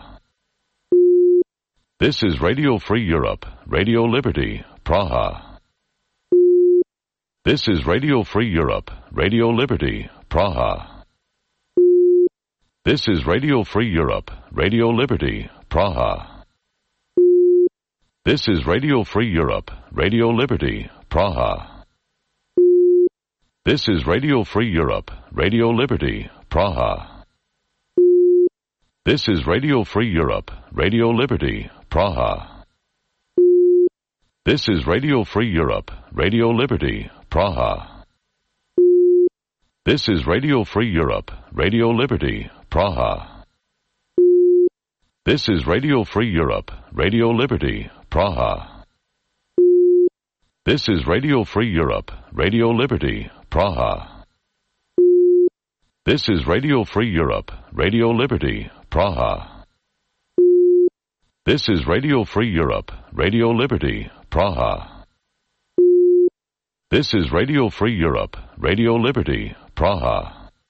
This is Radio Free Europe, Radio Liberty, Praha. This is Radio Free Europe, Radio Liberty, Praha. This is Radio Free Europe, Radio Liberty, Praha. This is Radio Free Europe, Radio Liberty, Praha. This is Radio Free Europe, Radio Liberty, Praha. This is Radio Free Europe, Radio Liberty, Praha. This is Radio Free Europe, Radio Liberty, Praha. This is Radio Free Europe, Radio Liberty, Praha. This is Radio Free Europe, Radio Liberty, Praha. This is Radio Free Europe, Radio Liberty, Praha. This is Radio Free Europe, Radio Liberty, Praha. This is Radio Free Europe, Radio Liberty, Praha. This is Radio Free Europe, Radio Liberty, Praha.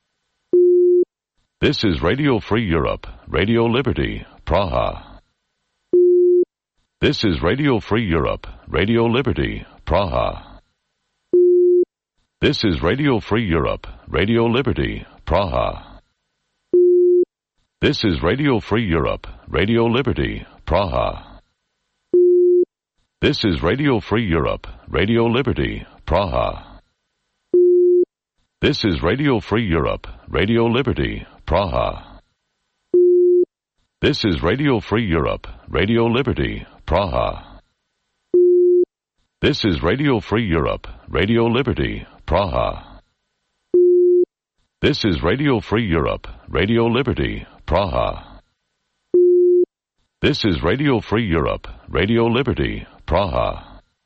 This is Radio Free Europe, Radio Liberty, Praha. This is Radio Free Europe, Radio Liberty, Praha. This is Radio Free Europe, Radio Liberty, Praha. This is Radio Free Europe, Radio Liberty, Praha. This is Radio Free Europe, Radio Liberty, Praha. This is Radio Free Europe, Radio Liberty, Praha. This is Radio Free Europe, Radio Liberty, Praha. This is Radio Free Europe, Radio Liberty, Praha. This is Radio Free Europe, Radio Liberty, Praha. This is Radio Free Europe, Radio Liberty, Praha.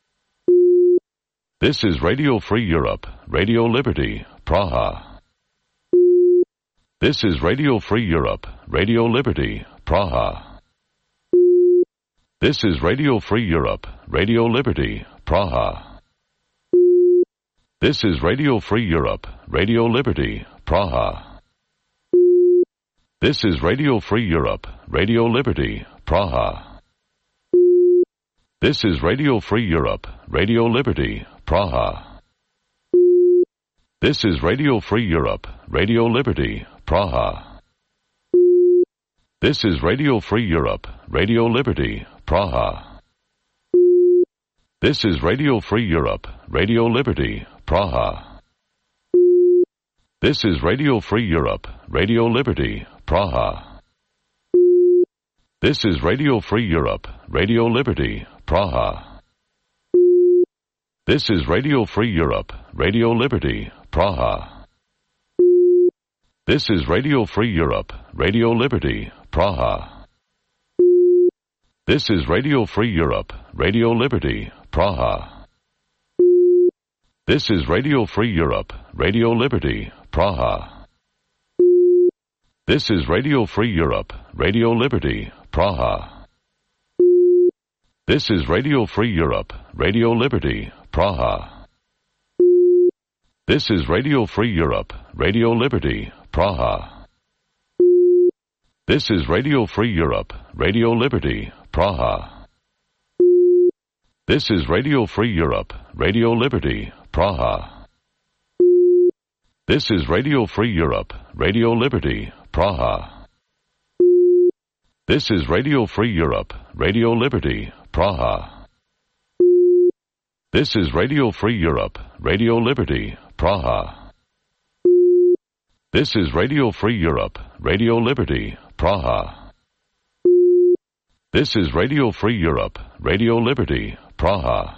This is Radio Free Europe, Radio Liberty, Praha. This is Radio Free Europe, Radio Liberty, Praha. This is Radio Free Europe, Radio Liberty, Praha. This is Radio Free Europe, Radio Liberty, Praha. This is Radio Free Europe, Radio Liberty, Praha. This is Radio Free Europe, Radio Liberty, Praha. This is Radio Free Europe, Radio Liberty, Praha. This is Radio Free Europe, Radio Liberty, Praha. This is Radio Free Europe, Radio Liberty, Praha. This is Radio Free Europe, Radio Liberty, Praha. This is Radio Free Europe, Radio Liberty, Praha. This is Radio Free Europe, Radio Liberty, Praha. This is Radio Free Europe, Radio Liberty, Praha. This is Radio Free Europe, Radio Liberty, Praha. This is Radio Free Europe, Radio Liberty, Praha. This is Radio Free Europe, Radio Liberty, Praha. This is Radio Free Europe, Radio Liberty, Praha. This is Radio Free Europe, Radio Liberty, Praha. This is Radio Free Europe, Radio Liberty, Praha. This is Radio Free Europe, Radio Liberty, Praha. This is Radio Free Europe, Radio Liberty, Praha. This is Radio Free Europe, Radio Liberty, Praha. This is Radio Free Europe, Radio Liberty, Praha. This is Radio Free Europe, Radio Liberty, Praha. This is Radio Free Europe, Radio Liberty, Praha.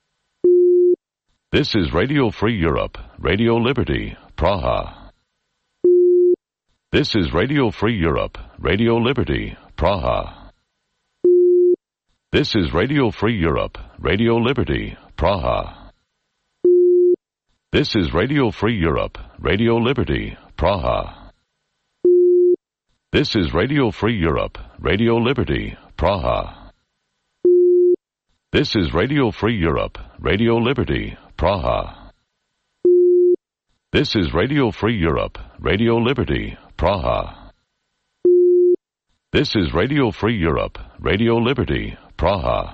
This is Radio Free Europe, Radio Liberty, Praha. This is Radio Free Europe, Radio Liberty, Praha. This is Radio Free Europe, Radio Liberty, Praha. This is Radio Free Europe, Radio Liberty, Praha. This is Radio Free Europe, Radio Liberty, Praha. This is Radio Free Europe, Radio Liberty, Praha. This is Radio Free Europe, Radio Liberty, Praha. This is Radio Free Europe, Radio Liberty, Praha.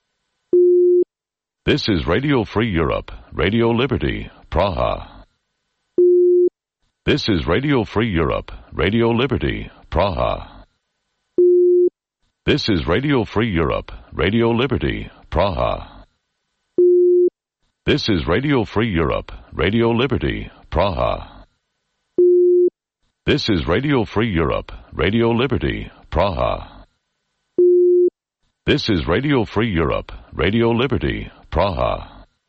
This is Radio Free Europe, Radio Liberty, Praha. This is Radio Free Europe, Radio Liberty, Praha. This is Radio Free Europe, Radio Liberty, Praha. This is Radio Free Europe, Radio Liberty, Praha. This is Radio Free Europe, Radio Liberty, Praha. This is Radio Free Europe, Radio Liberty, Praha.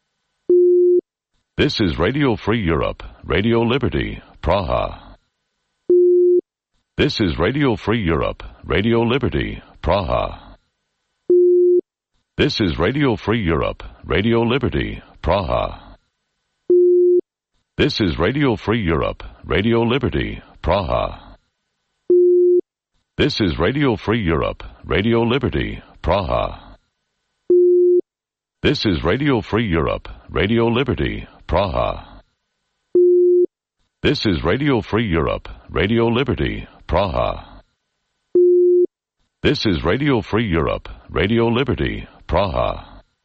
This is Radio Free Europe, Radio Liberty, Praha. This is Radio Free Europe, Radio Liberty, Praha. This is Radio Free Europe, Radio Liberty, Praha. This is Radio Free Europe, Radio Liberty, Praha. This is Radio Free Europe, Radio Liberty, Praha. This is Radio Free Europe, Radio Liberty, Praha. This is Radio Free Europe, Radio Liberty, Praha. This is Radio Free Europe, Radio Liberty, Praha.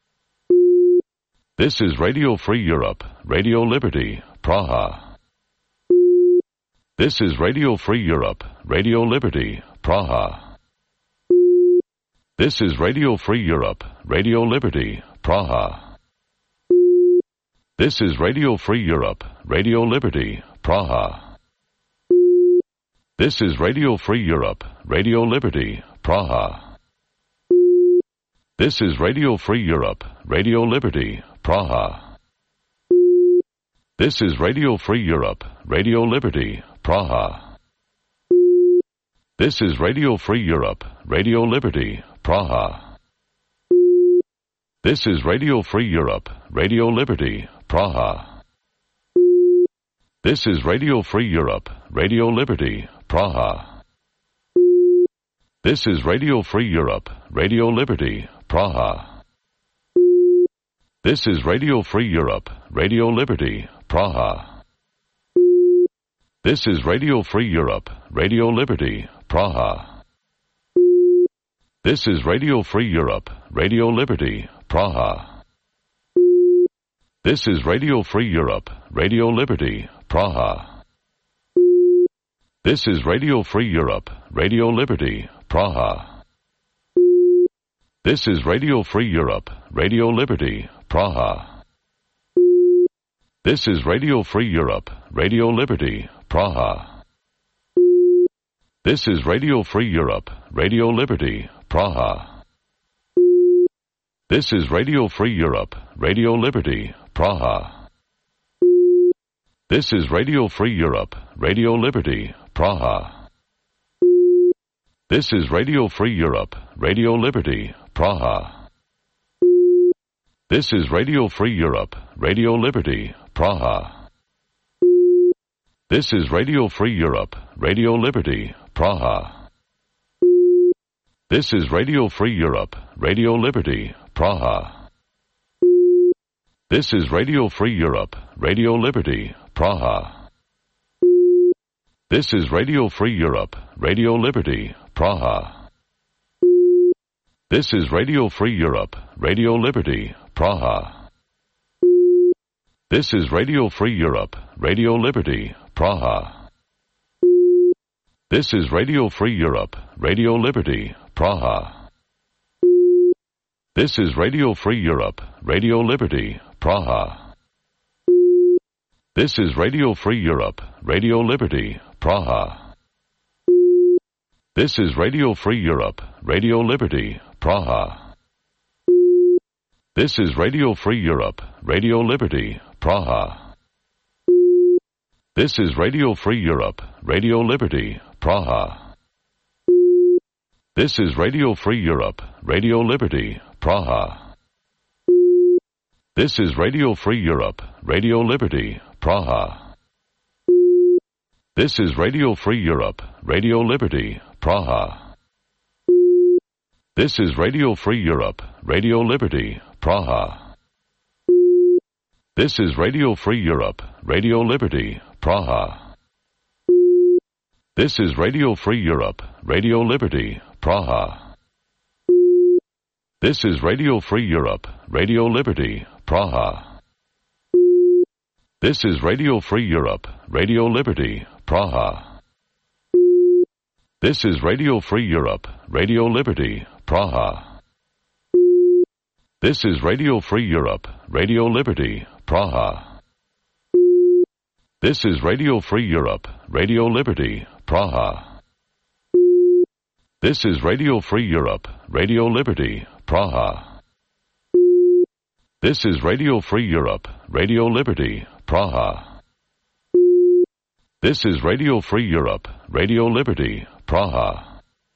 This is Radio Free Europe, Radio Liberty, Praha. This is Radio Free Europe, Radio Liberty, Praha. This is Radio Free Europe, Radio Liberty, Praha. This is Radio Free Europe, Radio Liberty, Praha. This is Radio Free Europe, Radio Liberty, Praha. This is Radio Free Europe, Radio Liberty, Praha. This is Radio Free Europe, Radio Liberty, Praha. This is Radio Free Europe, Radio Liberty, Praha. This is Radio Free Europe, Radio Liberty, Praha. This is Radio Free Europe, Radio Liberty, Praha. This is Radio Free Europe, Radio Liberty, Praha. This is Radio Free Europe, Radio Liberty, Praha. This is Radio Free Europe, Radio Liberty, Praha. This is Radio Free Europe, Radio Liberty, Praha. This is Radio Free Europe, Radio Liberty, Praha. This is Radio Free Europe, Radio Liberty, Praha. This is Radio Free Europe, Radio Liberty, Praha. This is Radio Free Europe, Radio Liberty, Praha. This is Radio Free Europe, Radio Liberty, Praha. This is Radio Free Europe, Radio Liberty, Praha. This is Radio Free Europe, Radio Liberty, Praha. This is Radio Free Europe, Radio Liberty, Praha. This is Radio Free Europe, Radio Liberty, Praha. This is Radio Free Europe, Radio Liberty, Praha. This is Radio Free Europe, Radio Liberty, Praha. This is Radio Free Europe, Radio Liberty, Praha. This is Radio Free Europe, Radio Liberty, Praha. This is Radio Free Europe, Radio Liberty, Praha. This is Radio Free Europe, Radio Liberty, Praha. This is Radio Free Europe, Radio Liberty, Praha. This is Radio Free Europe, Radio Liberty, Praha. This is Radio Free Europe, Radio Liberty, Praha. This is Radio Free Europe, Radio Liberty, Praha. This is Radio Free Europe, Radio Liberty, Praha. This is Radio Free Europe, Radio Liberty, Praha. This is Radio Free Europe, Radio Liberty, Praha. This is Radio Free Europe, Radio Liberty, Praha. This is Radio Free Europe, Radio Liberty, Praha. This is Radio Free Europe, Radio Liberty, Praha. This is Radio Free Europe, Radio Liberty, Praha. This is Radio Free Europe, Radio Liberty, Praha. This is Radio Free Europe, Radio Liberty, Praha. This is Radio Free Europe, Radio Liberty, Praha. This is Radio Free Europe, Radio Liberty, Praha. This is Radio Free Europe, Radio Liberty, Praha. This is Radio Free Europe, Radio Liberty, Praha. This is Radio Free Europe, Radio Liberty, Praha. This is Radio Free Europe, Radio Liberty, Praha. This is Radio Free Europe, Radio Liberty, Praha.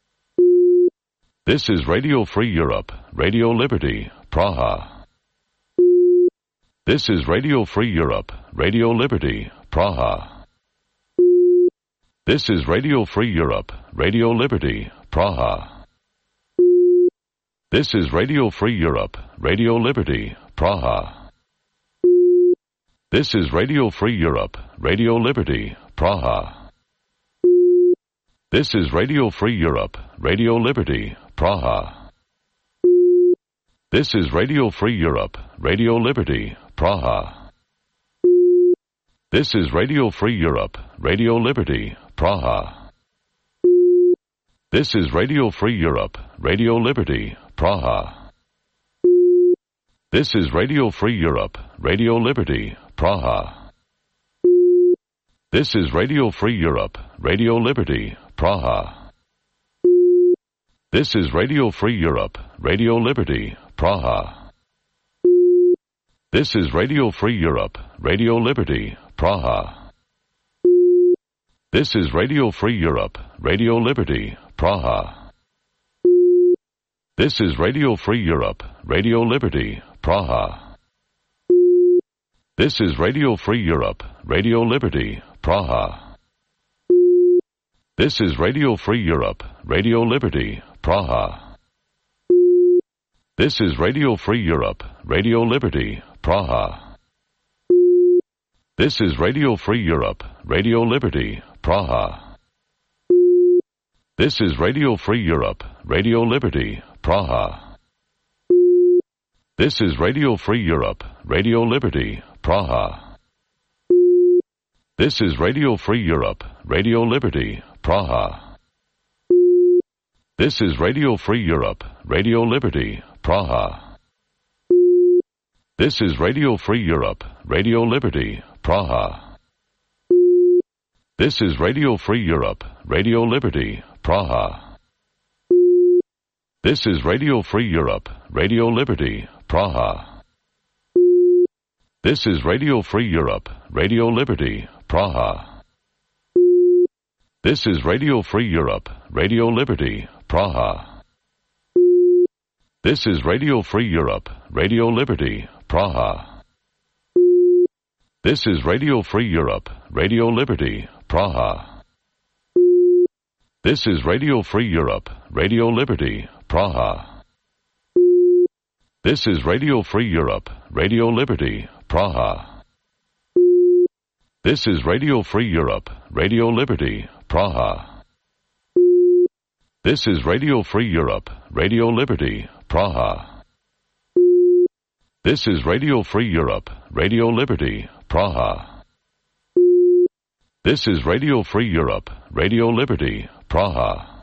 This is Radio Free Europe, Radio Liberty, Praha. This is Radio Free Europe, Radio Liberty, Praha. This is Radio Free Europe, Radio Liberty, Praha. This is Radio Free Europe, Radio Liberty, Praha. This is Radio Free Europe, Radio Liberty, Praha. This is Radio Free Europe, Radio Liberty, Praha. This is Radio Free Europe, Radio Liberty, Praha. This is Radio Free Europe, Radio Liberty, Praha. This is Radio Free Europe, Radio Liberty, Praha. This is Radio Free Europe, Radio Liberty, Praha. This is Radio Free Europe, Radio Liberty, Praha. This is Radio Free Europe, Radio Liberty, Praha. This is Radio Free Europe, Radio Liberty, Praha. This is Radio Free Europe, Radio Liberty, Praha. This is Radio Free Europe, Radio Liberty, Praha. This is Radio Free Europe, Radio Liberty, Praha. This is Radio Free Europe, Radio Liberty, Praha. This is Radio Free Europe, Radio Liberty, Praha. This is Radio Free Europe, Radio Liberty, Praha. This is Radio Free Europe, Radio Liberty, Praha. This is Radio Free Europe, Radio Liberty, Praha. This is Radio Free Europe, Radio Liberty, Praha. This is Radio Free Europe, Radio Liberty, Praha. This is Radio Free Europe, Radio Liberty, Praha. This is Radio Free Europe, Radio Liberty, Praha. This is Radio Free Europe, Radio Liberty, Praha. This is Radio Free Europe, Radio Liberty, Praha. This is Radio Free Europe, Radio Liberty, Praha. This is Radio Free Europe, Radio Liberty, Praha. This is Radio Free Europe, Radio Liberty, Praha. This is Radio Free Europe, Radio Liberty, Praha. This is Radio Free Europe, Radio Liberty, Praha. This is Radio Free Europe, Radio Liberty, Praha. This is Radio Free Europe, Radio Liberty, Praha. This is Radio Free Europe, Radio Liberty, Praha. This is Radio Free Europe, Radio Liberty, Praha.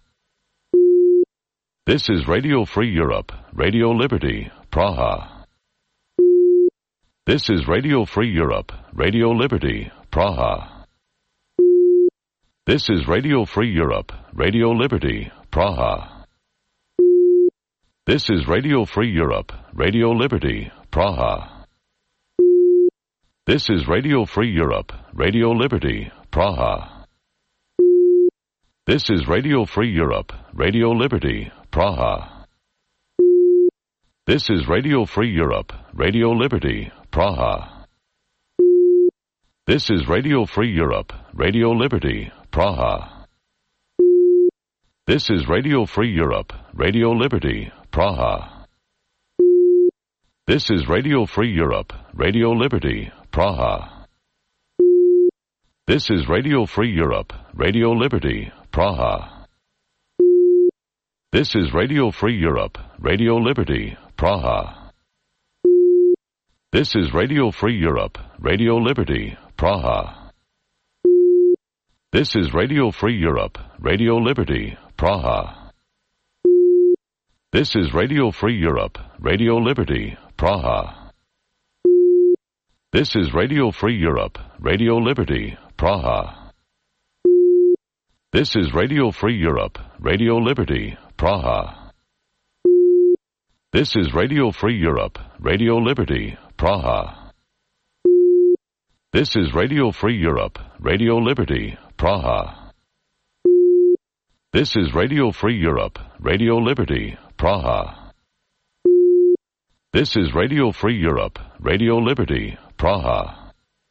This is Radio Free Europe, Radio Liberty, Praha. This is Radio Free Europe, Radio Liberty, Praha. This is Radio Free Europe, Radio Liberty, Praha. This is Radio Free Europe, Radio Liberty, Praha. This is Radio Free Europe, Radio Liberty, Praha. This is Radio Free Europe, Radio Liberty, Praha. This is Radio Free Europe, Radio Liberty, Praha. This is Radio Free Europe, Radio Liberty, Praha. This is Radio Free Europe, Radio Liberty, Praha. This is Radio Free Europe, Radio Liberty, Praha. This is Radio Free Europe, Radio Liberty, Praha. This is Radio Free Europe, Radio Liberty, Praha. This is Radio Free Europe, Radio Liberty, Praha. This is Radio Free Europe, Radio Liberty, Praha. This is Radio Free Europe, Radio Liberty, Praha. This is Radio Free Europe, Radio Liberty, Praha. This is Radio Free Europe, Radio Liberty, Praha. This is Radio Free Europe, Radio Liberty, Praha. This is Radio Free Europe, Radio Liberty, Praha. This is Radio Free Europe, Radio Liberty, Praha. This is Radio Free Europe, Radio Liberty, Praha.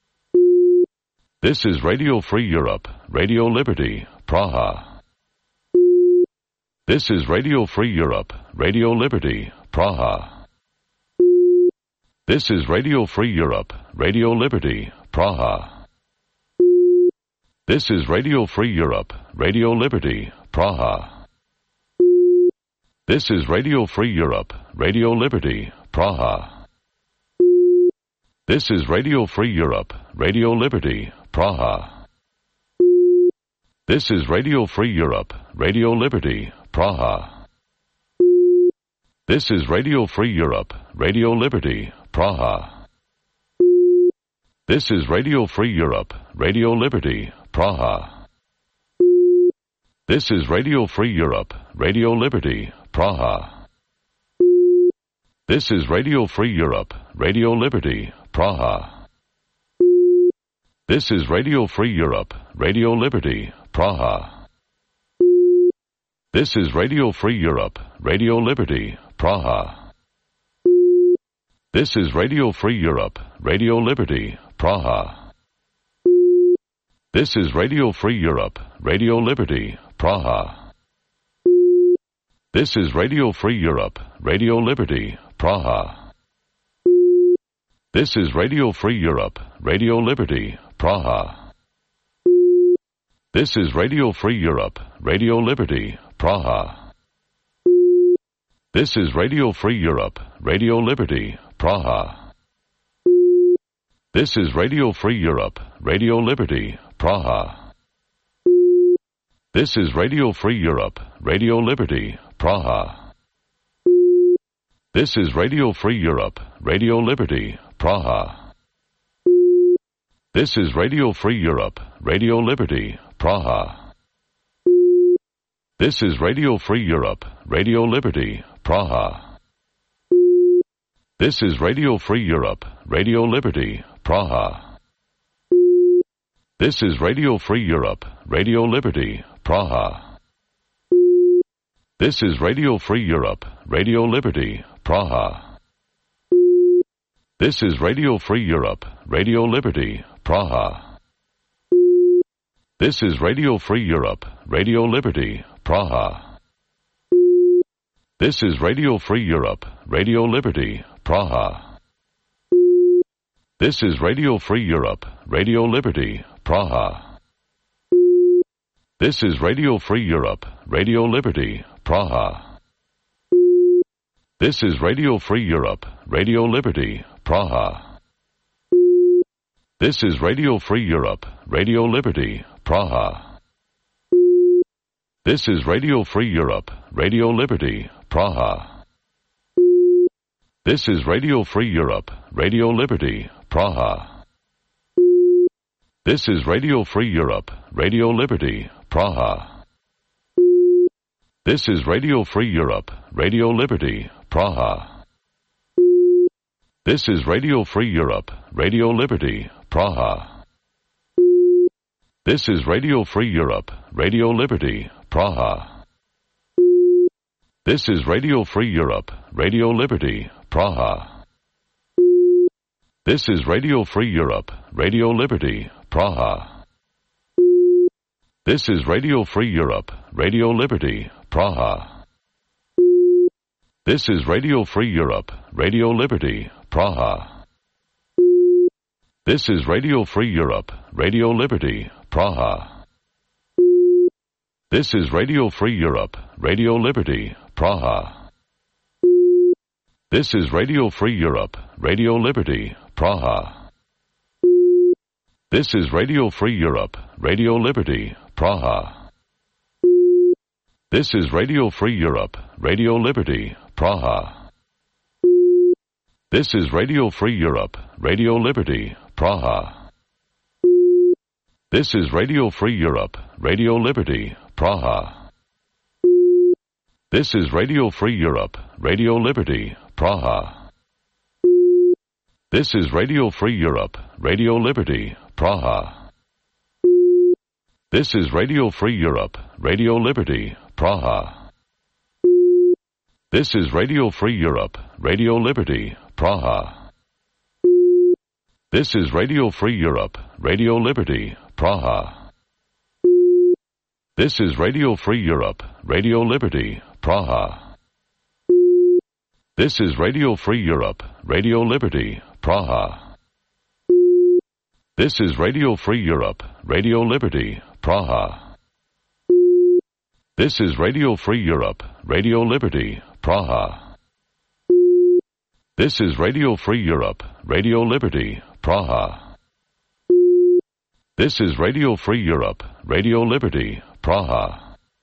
This is Radio Free Europe, Radio Liberty, Praha. This is Radio Free Europe, Radio Liberty, Praha. This is Radio Free Europe, Radio Liberty, Praha. This is Radio Free Europe, Radio Liberty, Praha. This is Radio Free Europe, Radio Liberty, Praha. This is Radio Free Europe, Radio Liberty, Praha. This is Radio Free Europe, Radio Liberty, Praha. This is Radio Free Europe, Radio Liberty, Praha. This is Radio Free Europe, Radio Liberty, Praha. This is Radio Free Europe, Radio Liberty, Praha. This is Radio Free Europe, Radio Liberty, Praha. This is Radio Free Europe, Radio Liberty, Praha. This is Radio Free Europe, Radio Liberty, Praha. This is Radio Free Europe, Radio Liberty, Praha. This is Radio Free Europe, Radio Liberty, Praha. This is Radio Free Europe, Radio Liberty, Praha. This is Radio Free Europe, Radio Liberty, Praha. This is Radio Free Europe, Radio Liberty, Praha. This is Radio Free Europe, Radio Liberty, Praha. This is Radio Free Europe, Radio Liberty, Praha. This is Radio Free Europe, Radio Liberty, Praha. This is Radio Free Europe, Radio Liberty, Praha. This is Radio Free Europe, Radio Liberty, Praha. This is Radio Free Europe, Radio Liberty, Praha. This is Radio Free Europe, Radio Liberty, Praha. This is Radio Free Europe, Radio Liberty, Praha. This is Radio Free Europe, Radio Liberty, Praha. This is Radio Free Europe, Radio Liberty, Praha. This is Radio Free Europe, Radio Liberty, Praha. This is Radio Free Europe, Radio Liberty, Praha. This is Radio Free Europe, Radio Liberty, Praha. This is Radio Free Europe, Radio Liberty, Praha. This is Radio Free Europe, Radio Liberty, Praha. This is Radio Free Europe, Radio Liberty, Praha. This is Radio Free Europe, Radio Liberty, Praha. This is Radio Free Europe, Radio Liberty, Praha. This is Radio Free Europe, Radio Liberty, Praha. This is Radio Free Europe, Radio Liberty, Praha. This is Radio Free Europe, Radio Liberty, Praha. This is Radio Free Europe, Radio Liberty, Praha. This is Radio Free Europe, Radio Liberty, Praha. This is Radio Free Europe, Radio Liberty, Praha. This is Radio Free Europe, Radio Liberty, Praha. This is Radio Free Europe, Radio Liberty, Praha. This is Radio Free Europe, Radio Liberty, Praha. This is Radio Free Europe, Radio Liberty, Praha. This is Radio Free Europe, Radio Liberty, Praha. This is Radio Free Europe, Radio Liberty, Praha. This is Radio Free Europe, Radio Liberty, Praha. This is Radio Free Europe, Radio Liberty, Praha. This is Radio Free Europe, Radio Liberty, Praha. This is Radio Free Europe, Radio Liberty, Praha. This is Radio Free Europe, Radio Liberty, Praha. This is Radio Free Europe, Radio Liberty, Praha. This is Radio Free Europe, Radio Liberty, Praha. This is Radio Free Europe, Radio Liberty, Praha. This is Radio Free Europe, Radio Liberty, Praha. This is Radio Free Europe, Radio Liberty, Praha. This is Radio Free Europe, Radio Liberty, Praha. This is Radio Free Europe, Radio Liberty, Praha. This is Radio Free Europe, Radio Liberty, Praha. This is Radio Free Europe, Radio Liberty, Praha.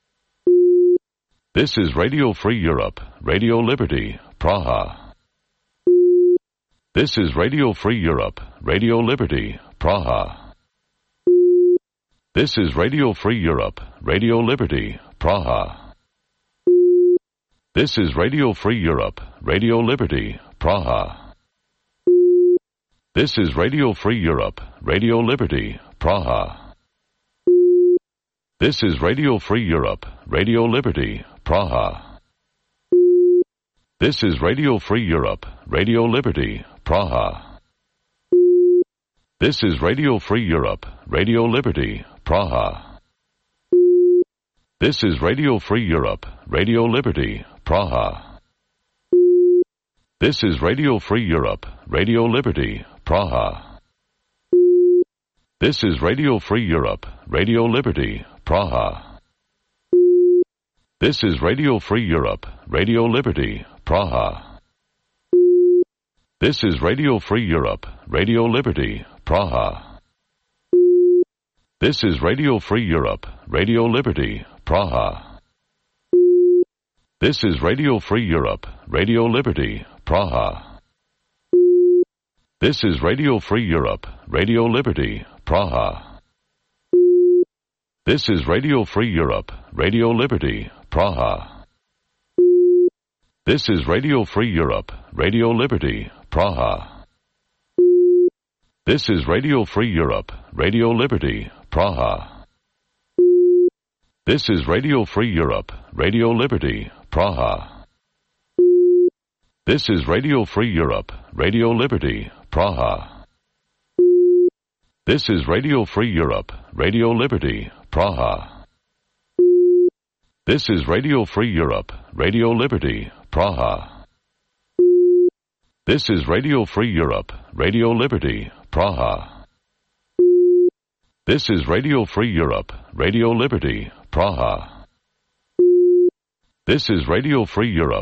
This is Radio Free Europe, Radio Liberty, Praha. This is Radio Free Europe, Radio Liberty, Praha. This is Radio Free Europe, Radio Liberty, Praha. This is Radio Free Europe, Radio Liberty, Praha. This is Radio Free Europe, Radio Liberty, Praha. This is Radio Free Europe, Radio Liberty, Praha. This is Radio Free Europe, Radio Liberty, Praha. This is Radio Free Europe, Radio Liberty, Praha. This is Radio Free Europe, Radio Liberty, Praha. This is Radio Free Europe, Radio Liberty, Praha. This is Radio Free Europe, Radio Liberty, Praha. This is Radio Free Europe, Radio Liberty, Praha. This is Radio Free Europe, Radio Liberty, Praha. This is Radio Free Europe, Radio Liberty, Praha. This is Radio Free Europe, Radio Liberty, Praha. This is Radio Free Europe, Radio Liberty, Praha. This is Radio Free Europe, Radio Liberty, Praha. This is Radio Free Europe, Radio Liberty, Praha. This is Radio Free Europe, Radio Liberty, Praha. This is Radio Free Europe, Radio Liberty, Praha. This is Radio Free Europe, Radio Liberty, Praha. This is Radio Free Europe, Radio Liberty, Praha. This is Radio Free Europe, Radio Liberty, Praha. This is Radio Free Europe, Radio Liberty, Praha. This is Radio Free Europe, Radio Liberty, Praha. This is Radio Free Europe.